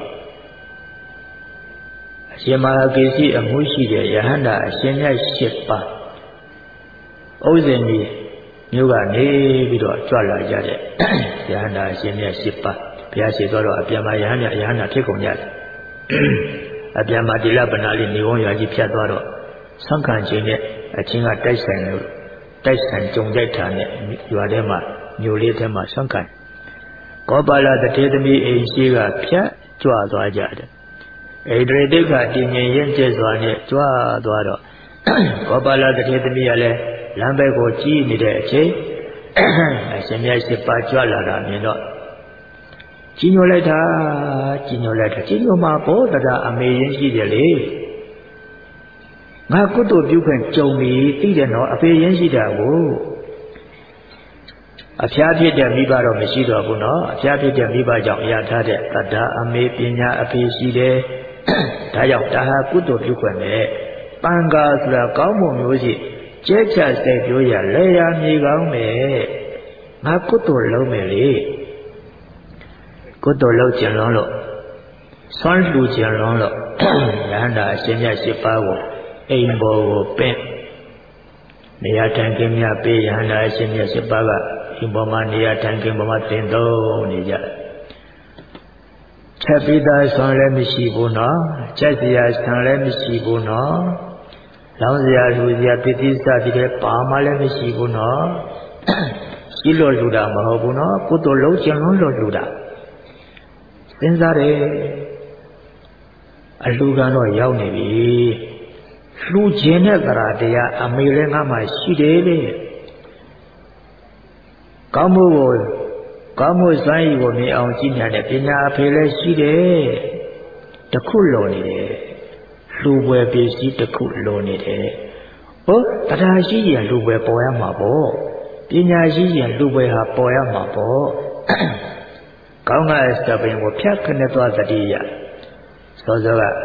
အရှင်မဟာကိစီအမှုရှိတဲ့ယဟန္တာအရှင်မြတ်၈ပါးဥဇင်ကြီးမြို့ကနေပြီးတော့ကြွလာကြတဲ့ယဟန္တာအရှင်မြတ်၈ပါးဘုရားရှိတော်တော့အပြန်မှာယဟန္တာယဟန္တာဖြစ်ကုန်ကြတယ်အပြန်မှာတိလပနာလေးနေဝန်းရွာကြီးဖြတ်သွားတော့ဆန့်ခံခြင်းနဲ့အချင်းကတိုက်ဆိုင်လို့တိုက်ဆိုင်ကြုံကြိုက်တာနဲ့ရွာထဲမှာမြို့လေးထဲမှာဆန့်ခံကောပါလတထေသမီးအိမ်ရှိကဖြတ်ကြွသွားကြတယ်ဣဒရေတိကတည်ငြိမ်ရင်ကျက်စွာနဲ့ကြွသွားတော့ကောပါလတထေသမီးကလည်းလမ်းဘက်ကိုကြည့်နေတဲ့အချိန်အရှင်မြတ်၈ပါးကြွလာတာမြင်တော့ကြီးညိုလိုက်တာကြီးညိုလိုက်တာကြီးညိုမှာဘောတရားအမေရင်ရှိတယ်လေငါကုသိုလ်ပြုခွင့်ကြုံပြီသိတယ်နော်အဖေရင်ရှိတာကိုအဖျားဖြစ်တဲ့မိဘတော့မရှိတော့ဘူးနော်အဖျားဖြစ်တဲ့မိဘကြောင့်ရထားတဲ့တတ္တအမေပညာအဖေရှိတယ်ဒါကြောင့်ဒါဟာကုသိုလ်ပြုခွင့်နဲ့ပံကာဆိုတာကောင်းမှုမျိုးရှိကျဲချစိတ်ပြောရလဲရမြေကောင်းမယ်ငါကုသိုလ်လုံးမယ်လေကုသိုလ်လုံးကျင်လွန်းလို့ဆွမ်းလှူကျင်လွန်းလို့ရဟန္တာအရှင်မြတ်၈ပါးကိုအိမ်ပေါ်ကိုပင့်နေရာထိုင်ခင်းများပေးရဟန္တာအရှင်မြတ်၈ပါးကအိမ်ပေါ်မှာနေရာထိုင်ခင်းပေါ်မှာတင်သုံးနေကြချက်ပိသားဆွမ်းလည်းမရှိဘူးနော်ချက်စရာဆံလည်းမရှိဘူးနော်လောင်းစရာလူစရာပစ္စည်းစသည်တွေဘာမှလည်းမရှိဘူးနော်ရှိလို့လူတာမဟုတ်ဘူးနော်ကုသိုလ်လုံးကျင်လွန်းလို့လူတာစဉ်းစားတယ်အလူကတော့ရောက်နေပြီလှူခြင်းတဲ့သရာတရားအမေလည်းငါမှရှိတယ်လေကောင်းမှုကိုကောင်းမှုစွမ်းရည်ကိုမြင်အောင်ကြည့်ညာတဲ့ပညာအဖေလည်းရှိတယ်တခုလိုနေတယ်လှူပွဲပစ္စည်းတခုလိုနေတယ်ဟောတရားရှိရင်လှူပွဲပေါ်ရမှာပေါ့ပညာရှိရင်လှူပွဲဟာပေါ်ရမှာပေါ့ကောင်းကစပင်ကိုဖြတ်ခနဲ့သွားသတိရစောစောက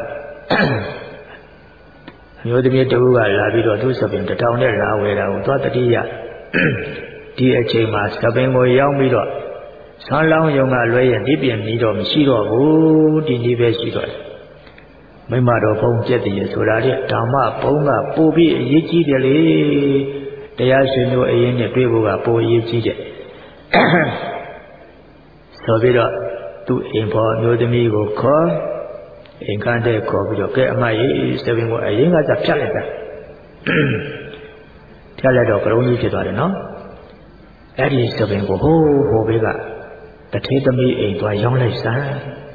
မျိုးသမီးတဦးကလာပြီးတော့သူ့စပင်တထောင်နဲ့လာဝယ်တာကိုသွားတတိယဒီအချိန်မှာစပင်ကိုရောက်ပြီးတော့ဆန်းလောင်းယုံကလွဲရင်ဒီပြင်ပြီးတော့မရှိတော့ဘူးဒီဒီပဲရှိတော့မိမတော်ဘုံကျက်တည်းဆိုတာလေဓမ္မဘုံကပို့ပြီးအရေးကြီးတယ်လေတရားရှင်မျိုးအရင်နဲ့တွေ့ဖို့ကပိုအရေးကြီးတယ်ဆိုပြီးတော့သူ့အိမ်ပေါ်မျိုးသမီးကိုခေါ်အိမ်ခန်းတဲ့ခေါ်ပြီးတော့ကဲအမကြီးစပင်ကိုအရင်ကစဖြတ်လိုက်တာဖြတ်လိုက်တော့ကရုံးကြီးဖြစ်သွားတယ်နော်အဲ့ဒီစပင်ကိုဟိုးဟိုဘေးကတထေးသမီးအိမ်သွားရောင်းလိုက်စမ်း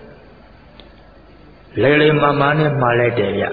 လေလေမမနဲ့မှားလိုက်တယ်ဗျ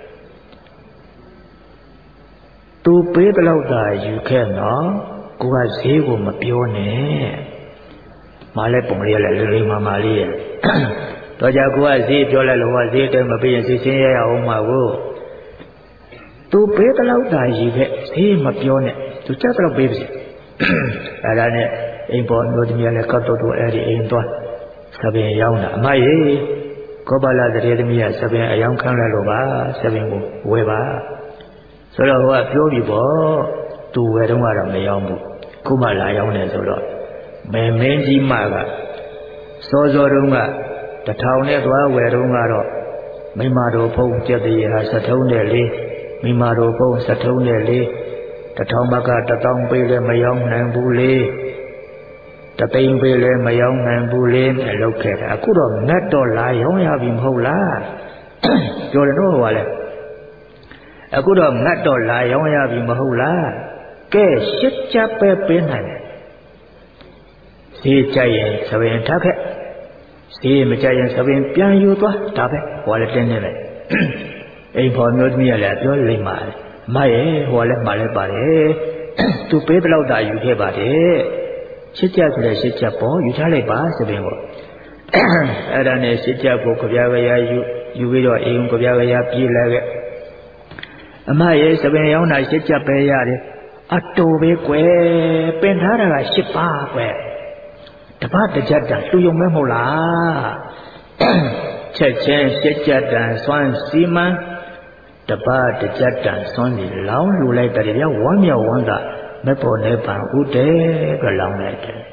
သူပေးဘလောက်သာယူခဲ့နော်ကိုကဈေးကိုမပြောနဲ့မှားလိုက်ပုံလေးလေလေမမလေးရဲ့တော့ကြကိုကဈေးပြောလိုက်လို့ဟောဈေးတိုင်းမပေးရင်ဈေးချင်းရရအောင်မှာကိုသူပေးဘလောက်သာယူခဲ့ဈေးမပြောနဲ့သူချက်ဘလောက်ပေးပါစေအဲ့ဒါနဲ့အိမ်ပေါ်မျိုးသမီးလည်းကောက်တော့တော့အဲ့ဒီအိမ်သွားစပင်ရောင်းတာအမရေကောပါလာတရေသမီးကစပင်အယောင်ခံလိုက်လို့ပါစပင်ကိုဝယ်ပါဆိုတော့ဟိုကပြောပြီးပေါ့သူဝယ်တော့ကတော့မရောင်းဘူးခုမှလာရောင်းတယ်ဆိုတော့မေမင်းကြီးမကစောစောတုန်းကတထောင်နဲ့သွားဝယ်တော့ကတော့မိမတော်ဖုံးကျက်တည်းဟာစထုံးနဲ့လေးမိမတော်ဖုံးစထုံးနဲ့လေးတထောင်ဘကတထောင်ပေးလည်းမရောင်းနိုင်ဘူးလေတသိန်းပေးလည်းမရောင်းနိုင်ဘူးလေနဲ့လောက်ခဲ့တာအခုတော့ငတ်တော့လာရောင်းရပြီမဟုတ်လားပြောတယ်တော့ဟောလေအခုတော့ငတ်တော့လာရောင်းရပြီမဟုတ်လားကဲရှစ်ချက်ပဲပေးနိုင်တယ်ဈေးကြိုက်ရင်သဘင်ထားခဲ့ဈေးမကြိုက်ရင်သဘင်ပြန်ယူသွားဒါပဲဟောလေတင်းနေတယ်အိမ်ပေါ်မျိုးသမီးကလည်းပြောလိမ့်ပါလေမရဲ့ဟောလဲမှာလဲပါတယ်သူပေးဘလောက်သာယူခဲ့ပါတယ်ရှစ်ချက်ဆိုတဲ့ရှစ်ချက်ပေါ့ယူထားလိုက်ပါစပင်ပေါ့အဲ့ဒါနဲ့ရှစ်ချက်ကိုကြပြကြရယူယူပြီးတော့အိမ်ကိုကြပြကြရပြေးလာခဲ့အမရဲ့စပင်ရောင်းတာရှစ်ချက်ပဲရတယ်အတူပဲကွယ်ပင်ထားတာကရှစ်ပါကွယ်တပတ်တစ်ချက်တန်လူယုံမဲမဟုတ်လားချက်ချင်းရှစ်ချက်တန်စွမ်းစီမံတပတ်တစ်ချက်တန်စွမ်းစီလောင်းလူလိုက်တယ်ဗျဝမ်းမြောက်ဝမ်းသာမပေါ်နေပန်ဥတဲကလောင်းလိုက်တယ်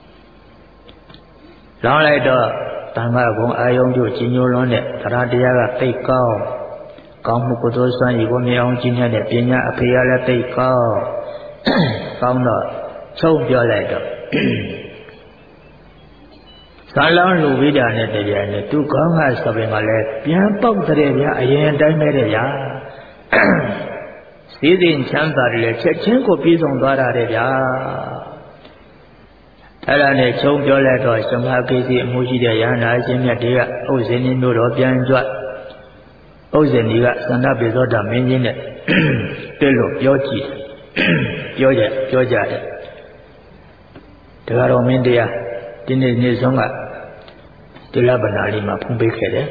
လောင်းလိုက်တော့တန်ခါဘုံအာယုံတို့ကြီးညိုလွန်းတဲ့တရားတရားကသိကောင်းကောင်းမှုကုသိုလ်စွမ်းရည်ကိုမြင်အောင်ကြီးညက်တဲ့ပညာအဖေရလည်းသိကောင်းကောင်းတော့ချုပ်ပြောလိုက်တော့ဇာလောင်းလူဝိဒါနဲ့တရားနဲ့သူကောင်းကစပင်ကလည်းပြန်ပေါက်တဲ့ဗျာအရင်တိုင်းပဲတဲ့ဗျာစည်းစိမ်ချမ်းသာတယ်လေချက်ချင်းကိုပြေဆုံးသွားတာတဲ့ဗျာအဲ့ဒါနဲ့ချုံပြောလိုက်တော့ရှမကိစီအမှုရှိတဲ့ရဟန္တာရှင်မြတ်တွေကဥဇင်းမျိုးတော်ပြန်ကြွဥဇင်းကြီးကသန္တာပိသောတာမင်းကြီးနဲ့တွေ့လို့ပြောကြည့်ပြောကြပြောကြတယ်တရားတော်မင်းတရားဒီနေ့နေ့ဆုံးကတိလပနာလေးမှာဖုံးပေးခဲ့တယ်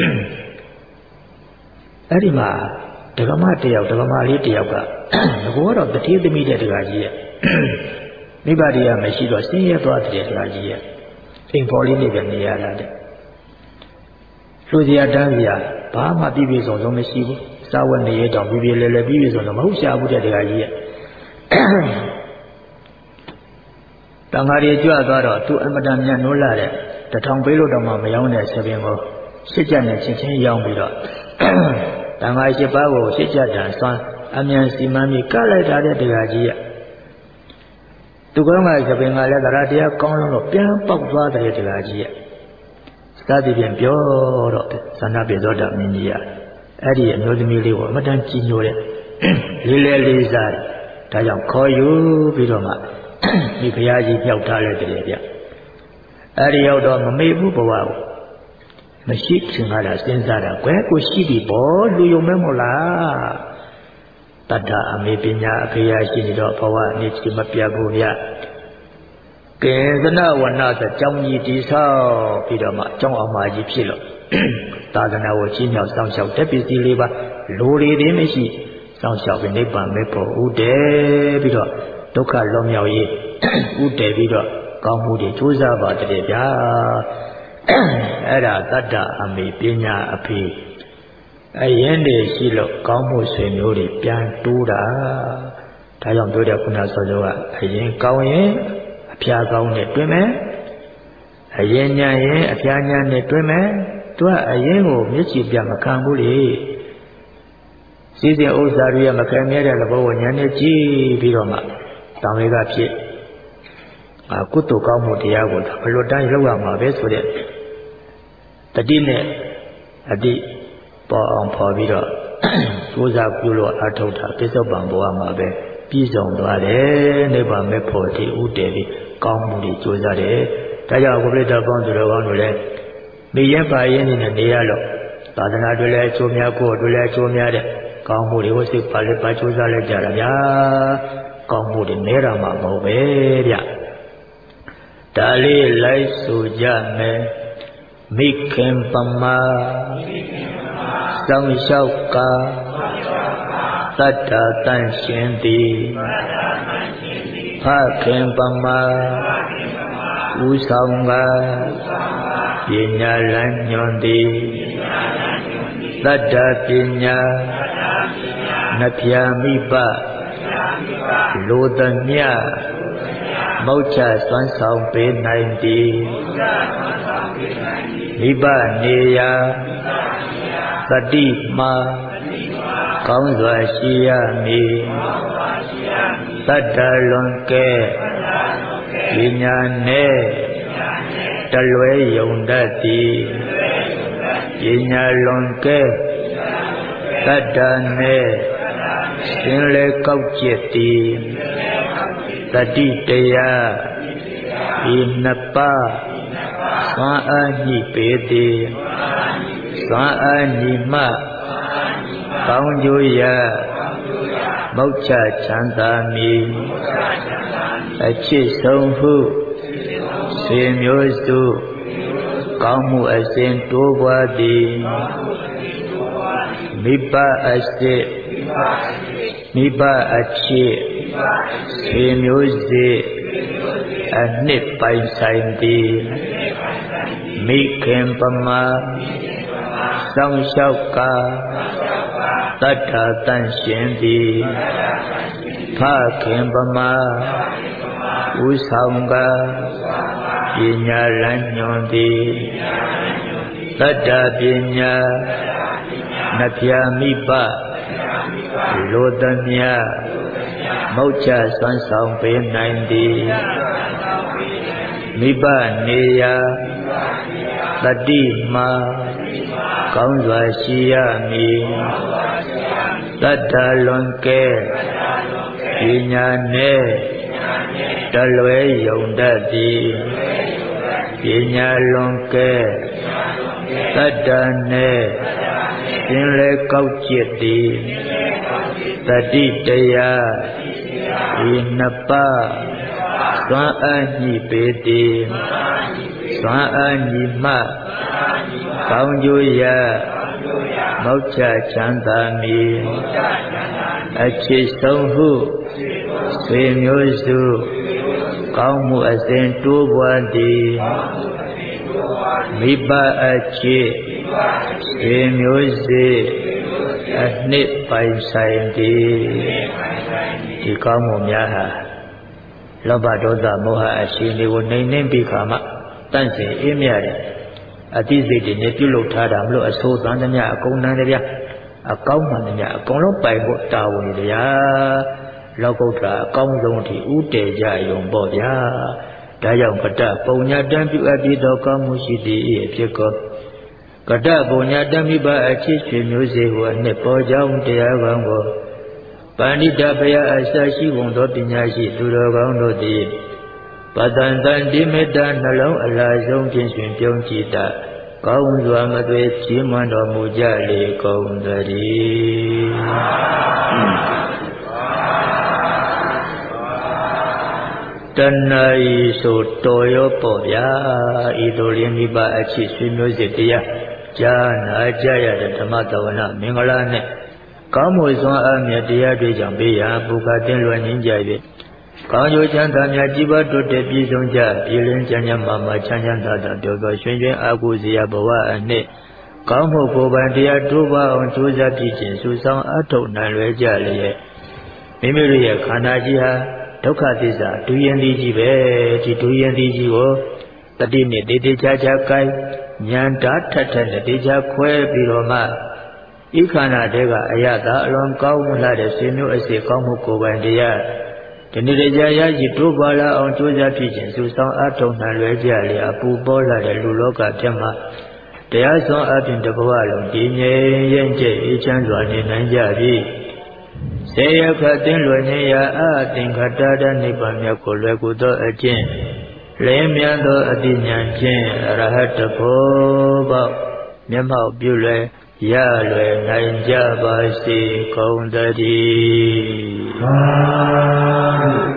အဲ့ဒီမှာဒကမတယောက်ဒကမလေးတယောက်ကငကောတော့တတိသမီးတဲ့ဒကာကြီးရဲ့မိဘတရားမရှိတော့ဆင်းရဲသွားတဲ့ဒကာကြီးရဲ့အိမ်ပေါ်လေးနေပဲနေရတာတဲ့လူစရာတန်းစရာဘာမှပြည့်ပြည့်စုံစုံမရှိဘူးစာဝတ်နေရတော့ပြည့်ပြည့်လဲလဲပြည့်ပြည့်စုံစုံမဟုတ်ရှာဘူးတဲ့ဒကာကြီးရဲ့တန်ဃာတွေကြွသွားတော့သူအမတန်မြတ်နိုးလာတဲ့တထောင်ပေးလို့တော့မှမရောင်းတဲ့ဆပင်ကိုရှစ်ကြက်နဲ့ချင်းချင်းရောင်းပြီးတော့တန်ဃာရှိပါးကိုရှစ်ကြက်တန်စွမ်းအမြန်စီမံပြီးကလိုက်တာတဲ့တရားကြီးရဲ့သူကောင်းကဆပင်ကလည်းတရားတရားကောင်းလို့ပြန်ပေါက်သွားတဲ့တရားကြီးရဲ့စသည်ဖြင့်ပြောတော့သန္တာပိသောတာမင်းကြီးရအဲ့ဒီအမျိုးသမီးလေးကိုအမတန်ကြည်ညိုတဲ့လေးလေးလေးစားတယ်ဒါကြောင့်ခေါ်ယူပြီးတော့မှဒီဘုရားကြီးပြောက်ထားလိုက်တယ်ဗျအဲ့ဒီရောက်တော့မမေ့ဘူးဘဝကိုမရှိချင်တာစဉ်းစားတာကွယ်ကိုရှိပြီပေါ့လူယုံမဲမို့လားတတ္တအမေပညာအဖေရရှိနေတော့ဘဝနေချင်မပြတ်ဘူးဗျကေသနဝနဆိုကြောင်းကြီးတိဆောက်ပြီးတော့မှကျောင်းအောင်မကြီးဖြစ်လို့သာသနာကိုကြီးမြောက်ဆောင်ရှောက်တဲ့ပစ္စည်းလေးပါလူတွေသေးမရှိဆောင်ရှောက်ပြီးနိဗ္ဗာန်မဲ့ဖို့ဥတည်ပြီးတော့ဒုက္ခလွန်မြောက်ရေးဥတည်ပြီးတော့ကောင်းမှုတွေကြိုးစားပါတယ်ဗျာအဲအဲ့ဒါတတ္တအမေပညာအဖေအရင်တည်းရှိလို့ကောင်းမှုဆွေမျိုးတွေပြန်တိုးတာဒါကြောင့်ပြောတဲ့ခုနဆောစောကအရင်ကောင်းရင်အဖျားကောင်းနဲ့တွင်မယ်အရင်ညာရင်အဖျားညာနဲ့တွင်မယ်သူကအရင်ကိုမျက်စိပြမခံဘူးလေစီစဉ်ဥစ္စာတွေမခံမြဲတဲ့သဘောကိုညာနဲ့ကြည့်ပြီးတော့မှတောင်းလေးကဖြစ်အာကုသိုလ်ကောင်းမှုတရားကိုဘလို့တိုင်းလောက်ရမှာပဲဆိုတဲ့တတိနဲ့အတိပေါ်အောင်ဖော်ပြီးတော့စူးစမ်းပြုလို့အထောက်တာပိဿပံဘဝမှာပဲပြည်စုံသွားတယ်နိဗ္ဗာန်မဲ့ဖို့ဒီဥတည်ပြီးကောင်းမှုတွေကြိုးစားတယ်ဒါကြောင့်ဘုရားတော်ကောင်းသူတော်ကောင်းတို့လည်းမိရဲ့ပါရင်နဲ့နေရလို့သာသနာတွေလည်းအကျိုးများကိုယ်တွေလည်းအကျိုးများတဲ့ကောင်းမှုတွေကိုစိတ်ပါလက်ပါကြိုးစားလိုက်ကြတာဗျာကောင်းမှုတွေနဲတာမှမဟုတ်ပဲဗျဒါလေးလိုက်ဆိုကြမယ်မိခင်ပမာစောင့်လျှောက်ကသတ္တတန်ရှင်သည်ဖခင်ပမာဥဆောင်ကပညာလမ်းညွန်သည်သတ္တပညာနှဖျာမိပလိုသမျှမောက္ခစွမ်းဆောင်ပေးနိုင်သည်မိဘနေရာသတိမှာကောင်းစွာရှိရမည်သတ္တလွန်ကဲပညာနဲ့တလွဲယုံတတ်သည်ပညာလွန်ကဲသတ္တနဲ့ရှင်လေကောက်ကျက်သည်တတိတရားဤနှစ်ပါးသွန်အားညှိပေသည်သွန်အားညှိမှကောင်းကျိုးရမောက္ခချမ်းသာမည်အချစ်ဆုံးဟုဆွေမျိုးစုကောင်းမှုအစဉ်တိုးပွားသည်မိဘအစစ်မိဘအချစ်ဆွေမျိုးစေအနှစ်ပိုင်ဆိုင်သည်မိခင်ပမာစောင့်လျှောက်ကသတ္တတန်ရှင်သည်ဖခင်ပမာဥဆောင်ကပညာလမ်းညွန်သည်သတ္တပညာနှဖျာမိပလိုသမျှမောက္ခစွမ်းဆောင်ပေးနိုင်သည်မိဘနေရာတတိမှာကောင်းစွာရှိရမည်တတ္တလွန်ကဲပညာနဲ့တလွဲယုံတတ်သည်ပညာလွန်ကဲတတ္တနဲ့ရှင်လေကောက်ကျက်သည်တတိတရားဤနှစ်ပါးသွန်အားညှိပေသည်သွန်အားညှိမှကောင်းကျိုးရမောက္ခချမ်းသာမည်အချစ်ဆုံးဟုဆွေမျိုးစုကောင်းမှုအစဉ်တိုးပွားသည်မိဘအချစ်ဆွေမျိုးစေအနှစ်ပိုင်ဆိုင်သည်ဒီကောင်းမှုများဟာလောဘဒေါသမောဟအရှိန်တွေကိုနှိမ်နှင်းပြီးခါမှတန့်စင်အေးမြတဲ့အတိစိတ်တွေနဲ့ပြုလုပ်ထားတာမလို့အဆိုးသံသမျှအကုန်တန်းတရားအကောင်းမှန်သမျှအကုန်လုံးပိုင်ဖို့တာဝန်တရားလောက်ကုတ်တာအကောင်းဆုံးအထိဥတည်ကြယုံပေါ့ဗျာဒါကြောင့်ကတပုံညာတံပြုအပ်ပြီးသောကောင်းမှုရှိသည်အဖြစ်ကောကတပုံညာတံမိဘအချစ်ဆွေမျိုးစေကိုအနှစ်ပေါ်ကြောင်းတရားကောင်းကိုပဏိတဘယအစရှိကုန်သောပညာရှိသူတော်ကောင်းတို့သည်ပတန်တန်တိမေတ္တာနှလုံးအလားဆုံးဖြင့်ရှင်ပြုံးကြည်တာကောင်းစွာမသွေချီးမွမ်းတော်မူကြလေကုန်သတည်းတဏှာဤဆိုတော်ရောပေါ့ဗျာဤတို့လင်းမိဘအချစ်ဆွေမျိုးစစ်တရားကြားနာကြရတဲ့ဓမ္မတဝနာမင်္ဂလာနဲ့ကောင်းမှုစွမ်းအားမြတ်တရားတွေကြောင့်ပေးရာပုခ္ခတင်လွယ်ငင်းကြ၍ကောင်းကျိုးချမ်းသာများကြီးပွားတိုးတက်ပြည့်စုံကြပြည်လင်းချမ်းချမ်းမာမာချမ်းချမ်းသာသာပျော်ပျော်ရွှင်ရွှင်အာဟုစရာဘဝအနှစ်ကောင်းမှုကိုယ်ပိုင်တရားတိုးပွားအောင်ကြိုးစားပြီးခြင်းစုဆောင်အထောက်နိုင်လွယ်ကြလျက်မိမိတို့ရဲ့ခန္ဓာကြီးဟာဒုက္ခသစ္စာဒုယင်သည်ကြီးပဲဒီဒုယင်သည်ကြီးကိုတတိနဲ့တေတေချာချာကိုင်းဉာဏ်ဓာတ်ထက်ထက်နဲ့တေချာခွဲပြီးတော့မှဤခန္ဓာတဲကအရသာအလွန်ကောင်းလာတဲ့ဆွေမျိုးအစေကောင်းမှုကိုယ်ပိုင်တရားဒီနေ့တရားရရှိတိုးပွားလာအောင်ကြိုးစားဖြစ်ခြင်းစုဆောင်အထောက်နိုင်လွယ်ကြလျက်အပူပေါ်လာတဲ့လူလောကပြတ်မှာတရားစွမ်းအပြင်တဘဝလုံးတည်ငြိမ်ရင်ကျအေးချမ်းစွာနေနိုင်ကြပြီဆေယခတ်တင်လွယ်ခြင်းရာအသင်္ခတ္တဒနိဗ္ဗာန်မြတ်ကိုလွယ်ကူသောအကျင့်လင်းမြန်သောအတိညာဖြင့်အရဟတဘောပေါမျက်မှောက်ပြုလွယ်ရလွယ်နိုင်ကြပါစေကုန်သတည်း